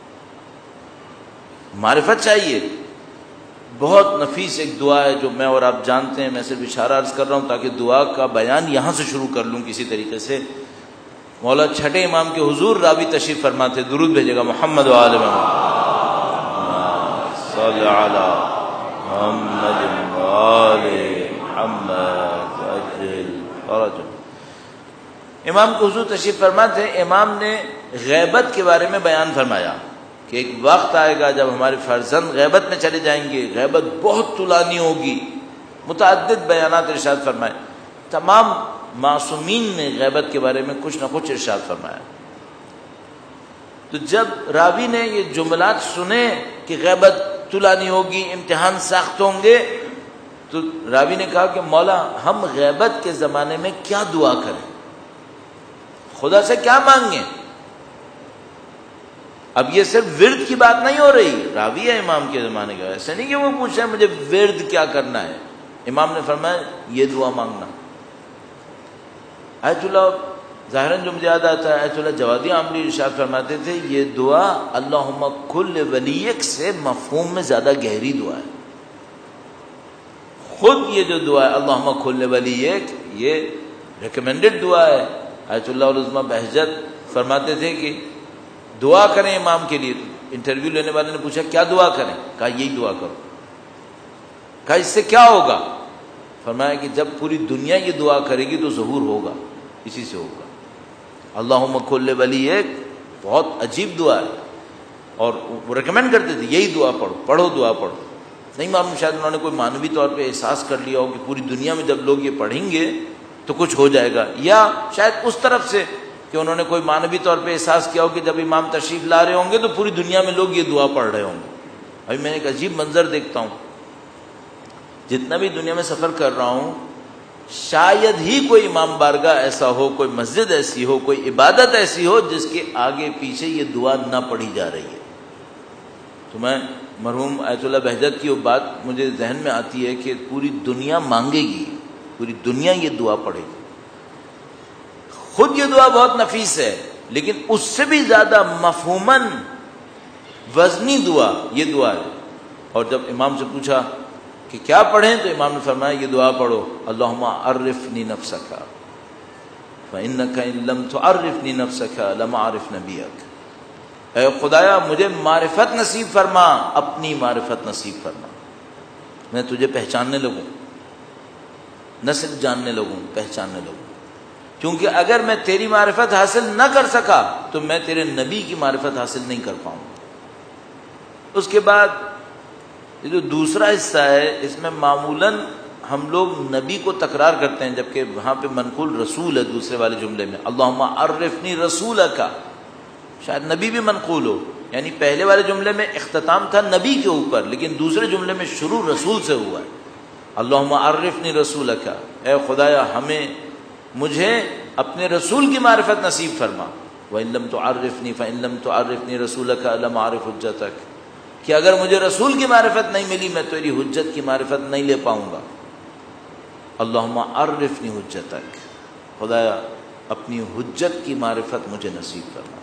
معرفت چاہیے۔ بہت نفیس ایک دعا ہے جو میں اور آپ جانتے ہیں، میں صرف اشارہ عرض کر رہا ہوں تاکہ دعا کا بیان یہاں سے شروع کر لوں کسی طریقے سے۔ مولا چھٹے امام کے حضور راوی تشریف فرماتے، درود بھیجے گا محمد و آل محمد، صلی علی محمد و آل محمد وعجل فرجهم۔ امام کے حضور تشریف فرماتے، امام نے غیبت کے بارے میں بیان فرمایا کہ ایک وقت آئے گا جب ہمارے فرزند غیبت میں چلے جائیں گے، غیبت بہت طولانی ہوگی، متعدد بیانات ارشاد فرمائے۔ تمام معصومین نے غیبت کے بارے میں کچھ نہ کچھ ارشاد فرمایا۔ تو جب راوی نے یہ جملات سنے کہ غیبت طولانی ہوگی، امتحان سخت ہوں گے، تو راوی نے کہا کہ مولا ہم غیبت کے زمانے میں کیا دعا کریں، خدا سے کیا مانگیں؟ اب یہ صرف ورد کی بات نہیں ہو رہی، راوی ہے امام کے زمانے کا، ایسا نہیں کہ وہ پوچھ رہے ہیں مجھے ورد کیا کرنا ہے۔ امام نے فرمایا یہ دعا مانگنا۔ آیت اللہ ظاہراً جو مجھے یاد آتا ہے، آیت اللہ جوادی عاملی ارشاد فرماتے تھے یہ دعا اللہم کل ولیک سے مفہوم میں زیادہ گہری دعا ہے۔ خود یہ جو دعا ہے اللہم کل ولیک، یہ ریکمینڈڈ دعا ہے۔ آیت اللہ العظمہ بہجت فرماتے تھے کہ دعا کریں امام کے لیے۔ انٹرویو لینے والے نے پوچھا کیا دعا کریں؟ کہا یہی دعا کرو۔ کہا اس سے کیا ہوگا؟ فرمایا کہ جب پوری دنیا یہ دعا کرے گی تو ظہور ہوگا، اسی سے ہوگا۔ اللہم کل ولیک بہت عجیب دعا ہے، اور وہ ریکمینڈ کرتے تھے یہی دعا پڑھو، پڑھو دعا پڑھو۔ نہیں معلوم شاید انہوں نے کوئی معنوی طور پہ احساس کر لیا ہو کہ پوری دنیا میں جب لوگ یہ پڑھیں گے تو کچھ ہو جائے گا، یا شاید اس طرف سے کہ انہوں نے کوئی معنوی طور پہ احساس کیا ہو کہ جب امام تشریف لا رہے ہوں گے تو پوری دنیا میں لوگ یہ دعا پڑھ رہے ہوں گے۔ ابھی میں ایک عجیب منظر دیکھتا ہوں، جتنا بھی دنیا میں سفر کر رہا ہوں، شاید ہی کوئی امام بارگاہ ایسا ہو، کوئی مسجد ایسی ہو، کوئی عبادت ایسی ہو جس کے آگے پیچھے یہ دعا نہ پڑھی جا رہی ہے۔ تو میں مرحوم آیت اللہ بہجت کی وہ بات مجھے ذہن میں آتی ہے کہ پوری دنیا مانگے گی، پوری دنیا یہ دعا پڑھے گی۔ خود یہ دعا بہت نفیس ہے، لیکن اس سے بھی زیادہ مفہوماً وزنی دعا یہ دعا ہے۔ اور جب امام سے پوچھا کہ کیا پڑھیں تو امام نے فرمایا یہ دعا پڑھو، اللہم عرفنی نفسک فإنک ان لم تعرفنی نفسک لم اعرف نبیک۔ اے خدایا مجھے معرفت نصیب فرما، اپنی معرفت نصیب فرما، میں تجھے پہچاننے لگوں، نہ صرف جاننے لگوں، پہچاننے لگوں، کیونکہ اگر میں تیری معرفت حاصل نہ کر سکا تو میں تیرے نبی کی معرفت حاصل نہیں کر پاؤں گا۔ اس کے بعد یہ جو دوسرا حصہ ہے اس میں معمولاً ہم لوگ نبی کو تکرار کرتے ہیں، جبکہ وہاں پہ منقول رسول ہے دوسرے والے جملے میں، اللہم عرفنی رسولک، شاید نبی بھی منقول ہو، یعنی پہلے والے جملے میں اختتام تھا نبی کے اوپر، لیکن دوسرے جملے میں شروع رسول سے ہوا ہے۔ اللہم عرفنی رسولک، اے خدایا ہمیں مجھے اپنے رسول کی معرفت نصیب فرما، وَإِن لَّمْ تُعَرِّفْنِي فَإِن لَّمْ تُعَرِّفْنِي رَسُولَكَ لَمْ أَعْرِفْ حُجَّتَكَ، کہ اگر مجھے رسول کی معرفت نہیں ملی میں تیری حجت کی معرفت نہیں لے پاؤں گا۔ اللہم عرفنی حجتک، خدایا اپنی حجت کی معرفت مجھے نصیب کرنا۔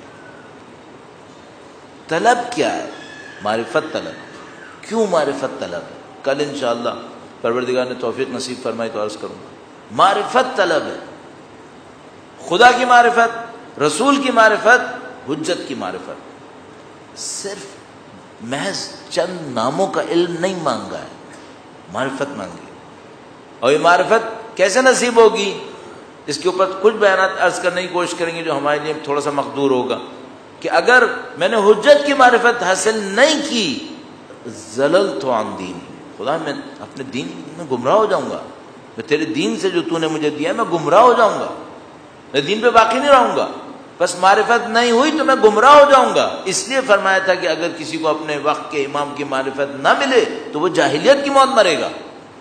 طلب کیا ہے؟ معرفت طلب۔ کیوں معرفت طلب ہے؟ کل انشاءاللہ پروردگار نے توفیق نصیب فرمائی تو عرض کروں گا۔ معرفت طلب ہے، خدا کی معرفت، رسول کی معرفت، حجت کی معرفت۔ صرف محض چند ناموں کا علم نہیں مانگا ہے، معرفت مانگی۔ اور یہ معرفت کیسے نصیب ہوگی اس کے اوپر کچھ بیانات عرض کرنے کی کوشش کریں گے جو ہمارے لیے تھوڑا سا مقدور ہوگا، کہ اگر میں نے حجت کی معرفت حاصل نہیں کی زللت عن دین، خدا میں اپنے دین میں گمراہ ہو جاؤں گا، میں تیرے دین سے جو تو نے مجھے دیا ہے میں گمراہ ہو جاؤں گا، میں دین پہ باقی نہیں رہوں گا۔ بس معرفت نہیں ہوئی تو میں گمراہ ہو جاؤں گا۔ اس لیے فرمایا تھا کہ اگر کسی کو اپنے وقت کے امام کی معرفت نہ ملے تو وہ جاہلیت کی موت مرے گا،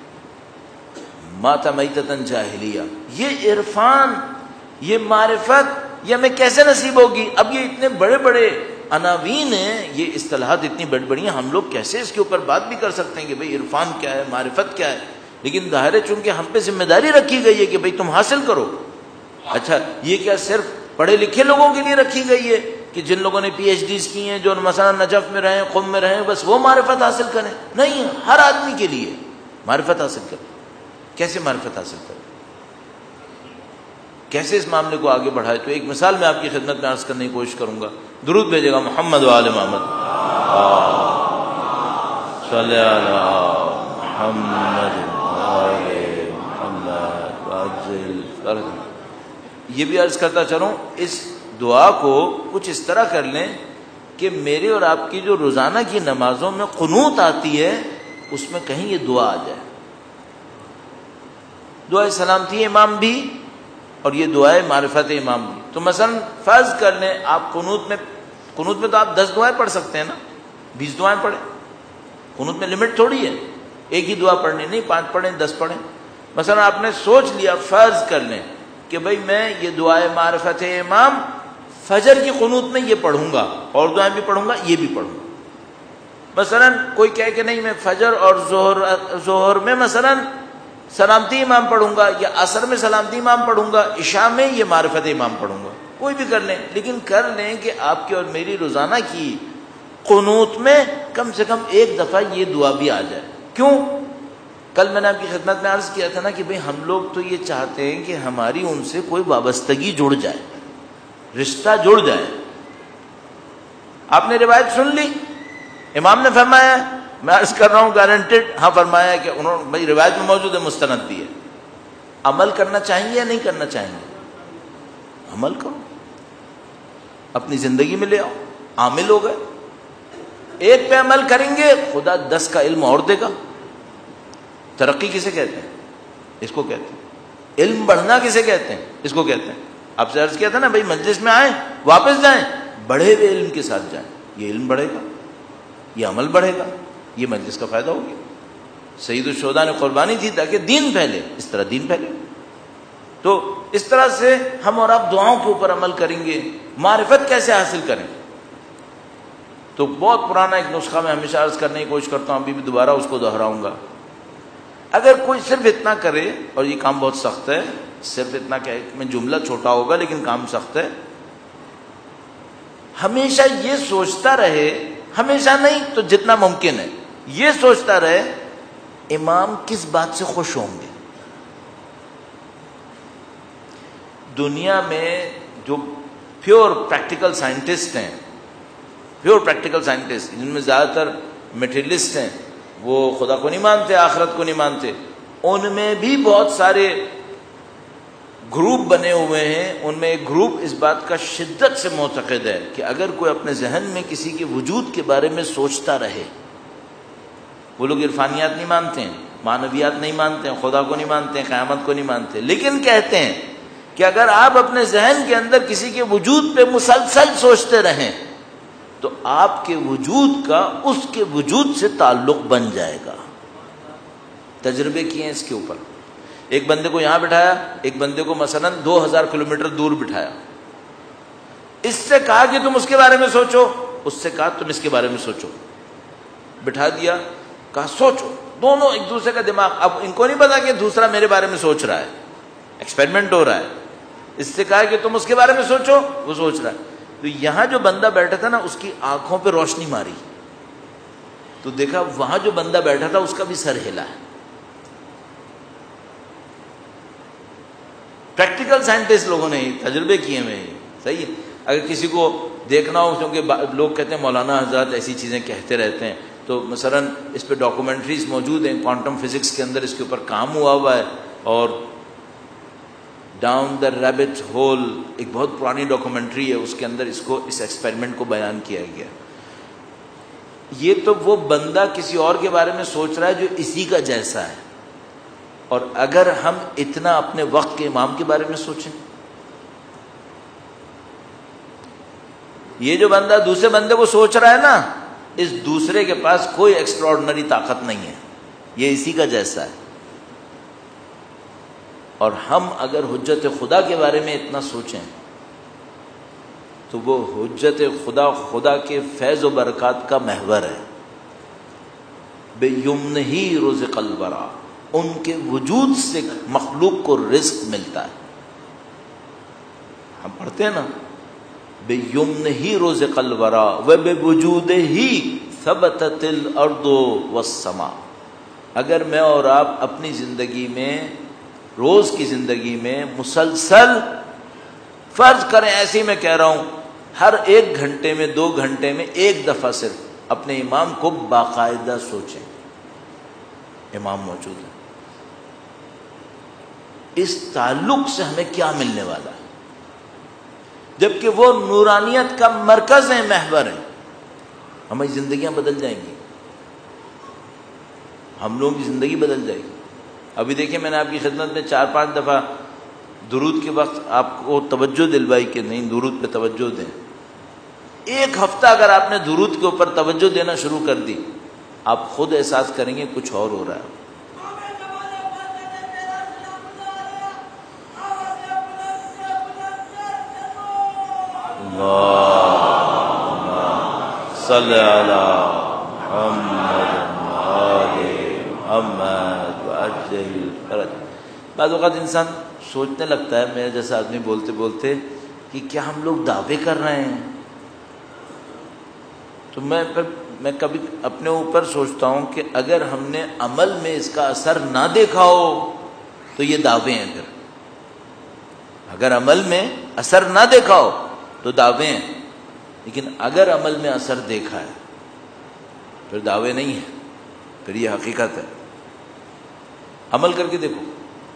مات میتۃ جاہلیہ۔ یہ عرفان، یہ معرفت یہ ہمیں کیسے نصیب ہوگی؟ اب یہ اتنے بڑے بڑے عناوین ہیں، یہ اصطلاحات اتنی بڑی بڑی ہیں، ہم لوگ کیسے اس کے اوپر بات بھی کر سکتے ہیں کہ بھئی عرفان کیا ہے، معرفت کیا ہے، لیکن ظاہر ہے چونکہ ہم پہ ذمہ داری رکھی گئی ہے کہ بھئی تم حاصل کرو۔ اچھا یہ کیا صرف پڑھے لکھے لوگوں کے لیے رکھی گئی ہے کہ جن لوگوں نے پی ایچ ڈیز کی ہیں، جو مثلا نجف میں رہیں، قم میں رہیں، بس وہ معرفت حاصل کریں؟ نہیں، ہر آدمی کے لیے معرفت حاصل کریں۔ کیسے معرفت حاصل کریں، کیسے اس معاملے کو آگے بڑھائے؟ تو ایک مثال میں آپ کی خدمت میں عرض کرنے کی کوشش کروں گا۔ درود بھیجے گا محمد و آل محمد، صلی علی محمد محمد۔ یہ بھی عرض کرتا چلوں اس دعا کو کچھ اس طرح کر لیں کہ میرے اور آپ کی جو روزانہ کی نمازوں میں قنوت آتی ہے اس میں کہیں یہ دعا آ جائے، دعائے سلامتی امام بھی اور یہ دعائے معرفت امام بھی۔ تو مثلا فرض کر لیں آپ قنوت میں، قنوت میں تو آپ دس دعائیں پڑھ سکتے ہیں نا، بیس دعائیں پڑھیں، قنوت میں لمٹ تھوڑی ہے ایک ہی دعا پڑھنی، نہیں پانچ پڑھیں، دس پڑھیں۔ مثلا آپ نے سوچ لیا، فرض کر لیں کہ بھئی میں یہ دعائے معرفت امام فجر کی قنوت میں یہ پڑھوں گا، اور دعائیں بھی پڑھوں گا، یہ بھی پڑھوں گا۔ مثلا کوئی کہے کہ نہیں میں فجر اور ظہر ظہر میں مثلا سلامتی امام پڑھوں گا، یا عصر میں سلامتی امام پڑھوں گا، عشاء میں یہ معرفت امام پڑھوں گا، کوئی بھی کر لیں، لیکن کر لیں کہ آپ کی اور میری روزانہ کی قنوت میں کم سے کم ایک دفعہ یہ دعا بھی آ جائے۔ کیوں؟ کل میں نے آپ کی خدمت میں عرض کیا تھا نا کہ بھئی ہم لوگ تو یہ چاہتے ہیں کہ ہماری ان سے کوئی وابستگی جڑ جائے، رشتہ جڑ جائے۔ آپ نے روایت سن لی، امام نے فرمایا، میں عرض کر رہا ہوں گارنٹیڈ، ہاں فرمایا ہے کہ انہوں نے بھائی روایت میں موجود ہے، مستند بھی ہے۔ عمل کرنا چاہیں گے یا نہیں کرنا چاہیں گے؟ عمل کرو، اپنی زندگی میں لے آؤ، عامل ہو گئے۔ ایک پہ عمل کریں گے خدا دس کا علم اور دے گا۔ ترقی کسے کہتے ہیں؟ اس کو کہتے ہیں۔ علم بڑھنا کسے کہتے ہیں؟ اس کو کہتے ہیں۔ آپ سے عرض کیا تھا نا بھائی مجلس میں آئیں واپس جائیں بڑھے ہوئے علم کے ساتھ جائیں، یہ علم بڑھے گا، یہ عمل بڑھے گا، یہ مجلس کا فائدہ ہوگا۔ سید الشہداء نے قربانی دی تاکہ دین پھیلے، اس طرح دین پھیلے. تو اس طرح سے ہم اور آپ دعاؤں کے اوپر عمل کریں گے. معرفت کیسے حاصل کریں؟ تو بہت پرانا ایک نسخہ میں ہمیشہ عرض کرنے کی کوشش کرتا ہوں، ابھی بھی دوبارہ اس کو دہراؤں گا. اگر کوئی صرف اتنا کرے، اور یہ کام بہت سخت ہے، صرف اتنا کہ میں جملہ چھوٹا ہوگا لیکن کام سخت ہے، ہمیشہ یہ سوچتا رہے، ہمیشہ نہیں تو جتنا ممکن ہے یہ سوچتا رہے امام کس بات سے خوش ہوں گے. دنیا میں جو پیور پریکٹیکل سائنٹسٹ ہیں، پیور پریکٹیکل سائنٹسٹ جن میں زیادہ تر میٹیریلسٹ ہیں، وہ خدا کو نہیں مانتے، آخرت کو نہیں مانتے، ان میں بھی بہت سارے گروپ بنے ہوئے ہیں. ان میں ایک گروپ اس بات کا شدت سے معتقد ہے کہ اگر کوئی اپنے ذہن میں کسی کے وجود کے بارے میں سوچتا رہے، وہ لوگ عرفانیات نہیں مانتے ہیں، معنویات نہیں مانتے ہیں، خدا کو نہیں مانتے ہیں، قیامت کو نہیں مانتے، لیکن کہتے ہیں کہ اگر آپ اپنے ذہن کے اندر کسی کے وجود پہ مسلسل سوچتے رہیں تو آپ کے وجود کا اس کے وجود سے تعلق بن جائے گا. تجربے کیے ہیں اس کے اوپر. ایک بندے کو یہاں بٹھایا، ایک بندے کو مثلا دو ہزار کلو میٹر دور بٹھایا، اس سے کہا کہ تم اس کے بارے میں سوچو، اس سے کہا تم اس کے بارے میں سوچو. بٹھا دیا، کہا سوچو. دونوں ایک دوسرے کا دماغ، اب ان کو نہیں پتا کہ دوسرا میرے بارے میں سوچ رہا ہے، ایکسپیریمنٹ ہو رہا ہے. اس سے کہا کہ تم اس کے بارے میں سوچو، وہ سوچ رہا ہے. تو یہاں جو بندہ بیٹھا تھا نا، اس کی آنکھوں پہ روشنی ماری تو دیکھا وہاں جو بندہ بیٹھا تھا اس کا بھی سر ہلا ہے. پریکٹیکل سائنٹسٹ لوگوں نے تجربے کیے ہوئے ہیں. صحیح ہے. اگر کسی کو دیکھنا ہو، کیونکہ لوگ کہتے ہیں مولانا حضرات ایسی چیزیں کہتے رہتے ہیں، تو مثلا اس پہ ڈاکومنٹریز موجود ہیں، کوانٹم فزکس کے اندر اس کے اوپر کام ہوا ہوا ہے. اور ڈاؤن دا ریبٹ ہول ایک بہت پرانی ڈاکومنٹری ہے، اس کے اندر اس کو اس ایکسپیریمنٹ کو بیان کیا گیا. یہ تو وہ بندہ کسی اور کے بارے میں سوچ رہا ہے جو اسی کا جیسا ہے. اور اگر ہم اتنا اپنے وقت کے امام کے بارے میں سوچیں، یہ جو بندہ دوسرے بندے کو سوچ رہا ہے نا، اس دوسرے کے پاس کوئی ایکسٹراڈنری طاقت نہیں ہے، یہ اسی کا جیسا ہے. اور ہم اگر حجت خدا کے بارے میں اتنا سوچیں تو وہ حجت خدا خدا کے فیض و برکات کا محور ہے. بے یمنہ رزق الورا، ان کے وجود سے مخلوق کو رزق ملتا ہے. ہم پڑھتے ہیں نا، بے یمنہ رزق الورا و بے وجودہ ثبتت الارض والسماء. اگر میں اور آپ اپنی زندگی میں، روز کی زندگی میں مسلسل، فرض کریں ایسے ہی میں کہہ رہا ہوں، ہر ایک گھنٹے میں، دو گھنٹے میں ایک دفعہ صرف اپنے امام کو باقاعدہ سوچیں، امام موجود ہے، اس تعلق سے ہمیں کیا ملنے والا ہے، جبکہ وہ نورانیت کا مرکز ہے، محور ہے. ہماری زندگیاں بدل جائیں گی، ہم لوگوں کی زندگی بدل جائے گی. ابھی دیکھیں میں نے آپ کی خدمت میں چار پانچ دفعہ درود کے وقت آپ کو توجہ دلوائی کہ نہیں درود پہ توجہ دیں. ایک ہفتہ اگر آپ نے درود کے اوپر توجہ دینا شروع کر دی، آپ خود احساس کریں گے کچھ اور ہو رہا ہے. اللہم صلی علی محمد محمد وعجل فرج. بعض اوقات انسان سوچنے لگتا ہے، میرے جیسا آدمی بولتے بولتے، کہ کیا ہم لوگ دعوے کر رہے ہیں. تو میں پھر میں کبھی اپنے اوپر سوچتا ہوں کہ اگر ہم نے عمل میں اس کا اثر نہ دیکھا ہو تو یہ دعوے ہیں. پھر اگر عمل میں اثر نہ دیکھا ہو تو دعوے ہیں، لیکن اگر عمل میں اثر دیکھا ہے پھر دعوے نہیں ہیں، پھر یہ حقیقت ہے. عمل کر کے دیکھو،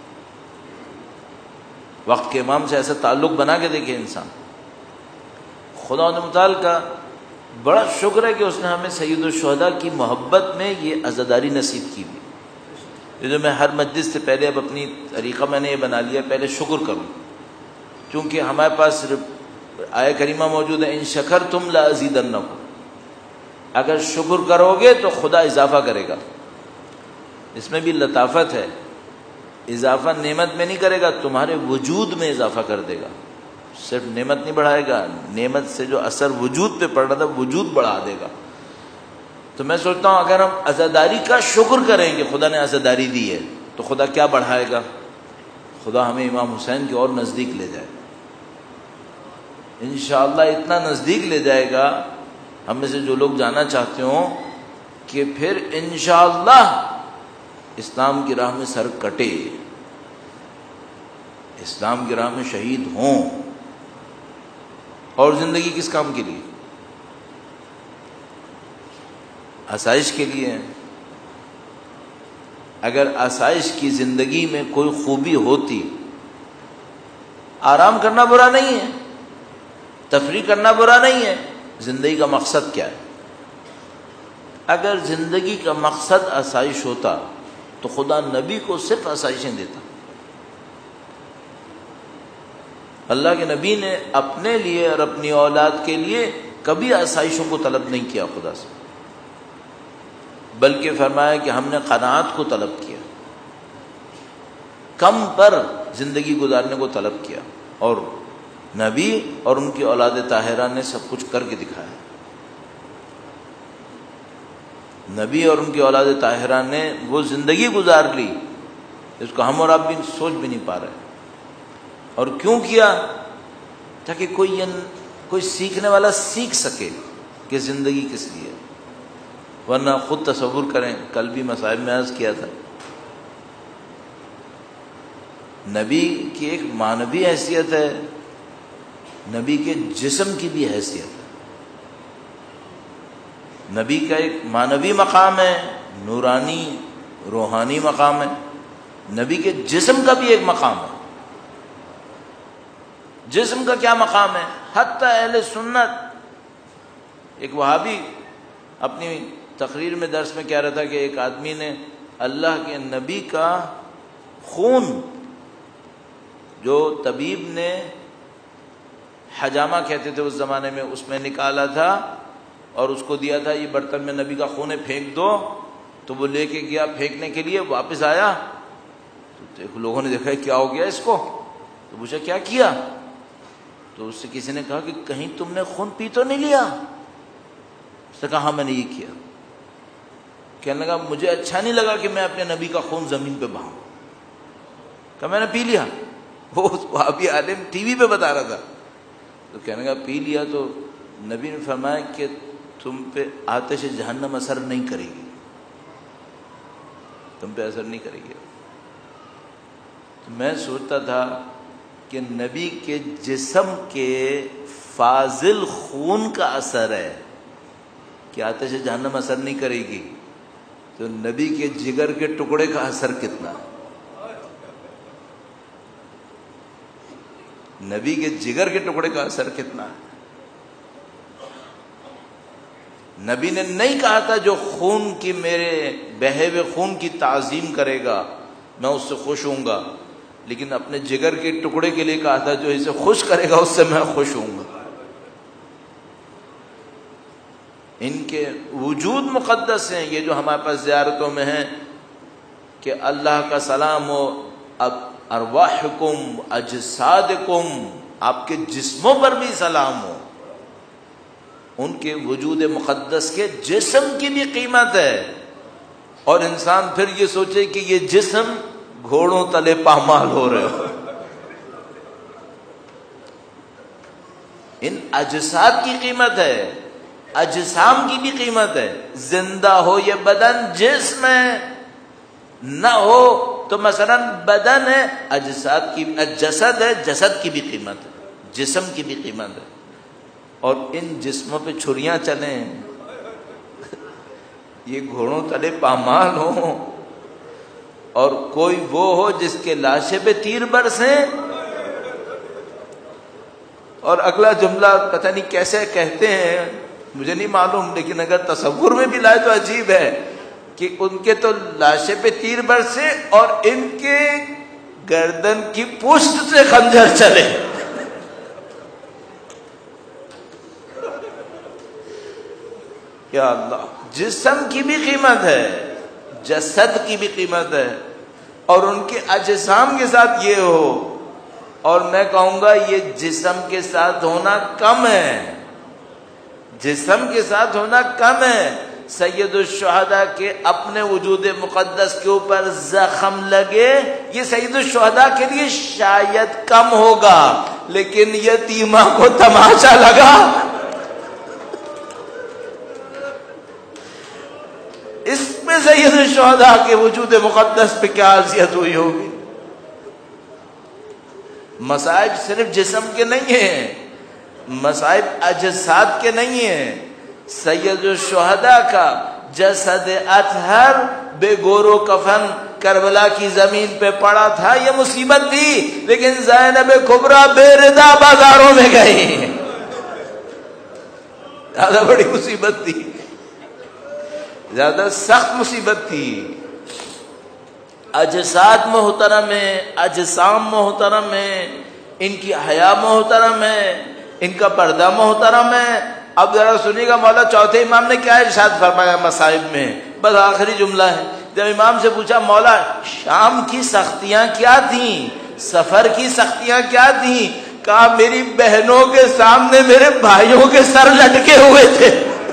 وقت کے امام سے ایسا تعلق بنا کے دیکھے انسان. خدا متعال کا بڑا شکر ہے کہ اس نے ہمیں سید الشہداء کی محبت میں یہ عزاداری نصیب کی ہوئی. یہ جو میں ہر مجلس سے پہلے اب اپنی طریقہ میں نے یہ بنا لیا، پہلے شکر کروں، چونکہ ہمارے پاس آیہ کریمہ موجود ہے، ان شکرتم لازیدنکم، اگر شکر کرو گے تو خدا اضافہ کرے گا. اس میں بھی لطافت ہے. اضافہ نعمت میں نہیں کرے گا، تمہارے وجود میں اضافہ کر دے گا. صرف نعمت نہیں بڑھائے گا، نعمت سے جو اثر وجود پہ پڑ رہا تھا وجود بڑھا دے گا. تو میں سوچتا ہوں اگر ہم عزاداری کا شکر کریں کہ خدا نے عزاداری دی ہے تو خدا کیا بڑھائے گا؟ خدا ہمیں امام حسین کے اور نزدیک لے جائے گا انشاءاللہ. اتنا نزدیک لے جائے گا ہم میں سے جو لوگ جانا چاہتے ہوں کہ پھر انشاءاللہ اسلام کی راہ میں سر کٹے، اسلام کی راہ میں شہید ہوں. اور زندگی کس کام کے لیے؟ آسائش کے لیے. اگر آسائش کی زندگی میں کوئی خوبی ہوتی، آرام کرنا برا نہیں ہے، تفریح کرنا برا نہیں ہے، زندگی کا مقصد کیا ہے؟ اگر زندگی کا مقصد آسائش ہوتا تو خدا نبی کو صرف آسائشیں دیتا. اللہ کے نبی نے اپنے لیے اور اپنی اولاد کے لیے کبھی آسائشوں کو طلب نہیں کیا خدا سے، بلکہ فرمایا کہ ہم نے قناعت کو طلب کیا، کم پر زندگی گزارنے کو طلب کیا. اور نبی اور ان کی اولاد طاہرہ نے سب کچھ کر کے دکھایا. نبی اور ان کی اولاد طاہرہ نے وہ زندگی گزار لی جس کو ہم اور آپ بھی سوچ بھی نہیں پا رہے. اور کیوں کیا؟ تاکہ کوئی یہ کوئی سیکھنے والا سیکھ سکے کہ زندگی کس لیے. ورنہ خود تصور کریں، کل بھی مصائب میں عرض کیا تھا، نبی کی ایک معنوی حیثیت ہے، نبی کے جسم کی بھی حیثیت ہے. نبی کا ایک معنوی مقام ہے، نورانی روحانی مقام ہے. نبی کے جسم کا بھی ایک مقام ہے. جسم کا کیا مقام ہے؟ حتیٰ اہل سنت، ایک وہابی اپنی تقریر میں درس میں کہہ رہا تھا کہ ایک آدمی نے اللہ کے نبی کا خون جو طبیب نے حجامہ کہتے تھے اس زمانے میں، اس میں نکالا تھا اور اس کو دیا تھا، یہ برتن میں نبی کا خون ہے پھینک دو. تو وہ لے کے گیا پھینکنے کے لیے، واپس آیا تو لوگوں نے دیکھا کیا ہو گیا اس کو. تو پوچھا کیا کیا؟ تو اس سے کسی نے کہا کہ کہیں تم نے خون پی تو نہیں لیا؟ اس نے کہا ہاں میں نے یہ کیا. کہنے لگا مجھے اچھا نہیں لگا کہ میں اپنے نبی کا خون زمین پہ بہاؤں. کہا میں نے پی لیا. وہ وہابی عالم ٹی وی پہ بتا رہا تھا. تو کہنے لگا پی لیا تو نبی نے فرمایا کہ تم پہ آتش جہنم اثر نہیں کرے گی، تم پہ اثر نہیں کرے گی. تو میں سوچتا تھا کہ نبی کے جسم کے فاضل خون کا اثر ہے کہ آتش جہنم اثر نہیں کرے گی، تو نبی کے جگر کے ٹکڑے کا اثر کتنا؟ نبی کے جگر کے ٹکڑے کا اثر کتنا؟ نبی نے نہیں کہا تھا جو خون کی میرے بہے ہوئے خون کی تعظیم کرے گا میں اس سے خوش ہوں گا، لیکن اپنے جگر کے ٹکڑے کے لیے کہا تھا جو اسے خوش کرے گا اس سے میں خوش ہوں گا. ان کے وجود مقدس ہیں، یہ جو ہمارے پاس زیارتوں میں ہیں کہ اللہ کا سلام ہو اب ارواحکم اجسادکم، آپ کے جسموں پر بھی سلام ہو. ان کے وجود مقدس کے جسم کی بھی قیمت ہے. اور انسان پھر یہ سوچے کہ یہ جسم گھوڑوں تلے پامال ہو رہے ہو. ان اجساد کی قیمت ہے، اجسام کی بھی قیمت ہے. زندہ ہو یہ بدن، جسم ہے، نہ ہو تو مثلا بدن ہے، اجساد کی جسد ہے، جسد کی بھی قیمت ہے، جسم کی بھی قیمت ہے. اور ان جسموں پہ چھریاں چلیں، یہ گھوڑوں تلے پامال ہوں، اور کوئی وہ ہو جس کے لاشے پہ تیر برسیں. اور اگلا جملہ پتہ نہیں کیسے کہتے ہیں مجھے نہیں معلوم، لیکن اگر تصور میں بھی لائے تو عجیب ہے کہ ان کے تو لاشے پہ تیر برسے اور ان کے گردن کی پشت سے خنجر چلے. یا اللہ، جسم کی بھی قیمت ہے، جسد کی بھی قیمت ہے اور ان کے اجسام کے ساتھ یہ ہو، اور میں کہوں گا یہ جسم کے ساتھ ہونا کم ہے، جسم کے ساتھ ہونا کم ہے۔ سید الشہداء کے اپنے وجود مقدس کے اوپر زخم لگے، یہ سید الشہداء کے لیے شاید کم ہوگا، لیکن یتیمہ کو تماشا لگا، اس میں سید الشہداء کے وجود مقدس پہ کیا اذیت ہوئی ہوگی۔ مصائب صرف جسم کے نہیں ہیں، مصائب اجساد کے نہیں ہیں۔ سید الشہداء کا جسد اطہر بے گور و کفن کربلا کی زمین پہ پڑا تھا، یہ مصیبت تھی، لیکن زینب کبریٰ بے ردا بازاروں میں گئی، زیادہ بڑی مصیبت تھی، زیادہ سخت مصیبت تھی۔ اجساد محترم ہے، اجسام محترم ہے، ان کی حیا محترم ہے، ان کا پردہ محترم ہے۔ اب ذرا سنیے گا مولا چوتھے امام نے کیا ارشاد فرمایا مصائب میں، بس آخری جملہ ہے۔ جب امام سے پوچھا مولا شام کی سختیاں کیا تھیں، سفر کی سختیاں کیا تھیں، کہا میری بہنوں کے سامنے میرے بھائیوں کے سر لٹکے ہوئے تھے۔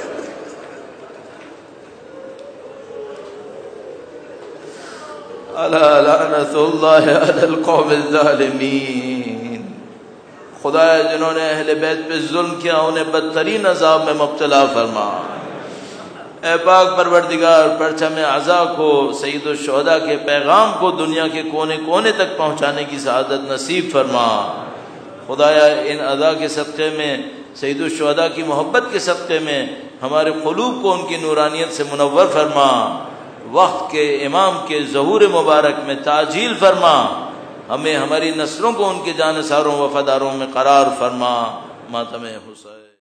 الا لعنت اللہ علی القوم الظالمین۔ خدایا جنہوں نے اہل بیت پہ ظلم کیا انہیں بدترین عذاب میں مبتلا فرما۔ اے پاک پروردگار پرچم عزا کو، سید الشہداء کے پیغام کو دنیا کے کونے کونے تک پہنچانے کی سعادت نصیب فرما۔ خدایا ان ادا کے صدقے میں، سید الشہداء کی محبت کے صدقے میں ہمارے قلوب کو ان کی نورانیت سے منور فرما، وقت کے امام کے ظہور مبارک میں تعجیل فرما، ہمیں ہماری نسلوں کو ان کے جانثاروں وفاداروں میں قرار فرما۔ ماتم حسین۔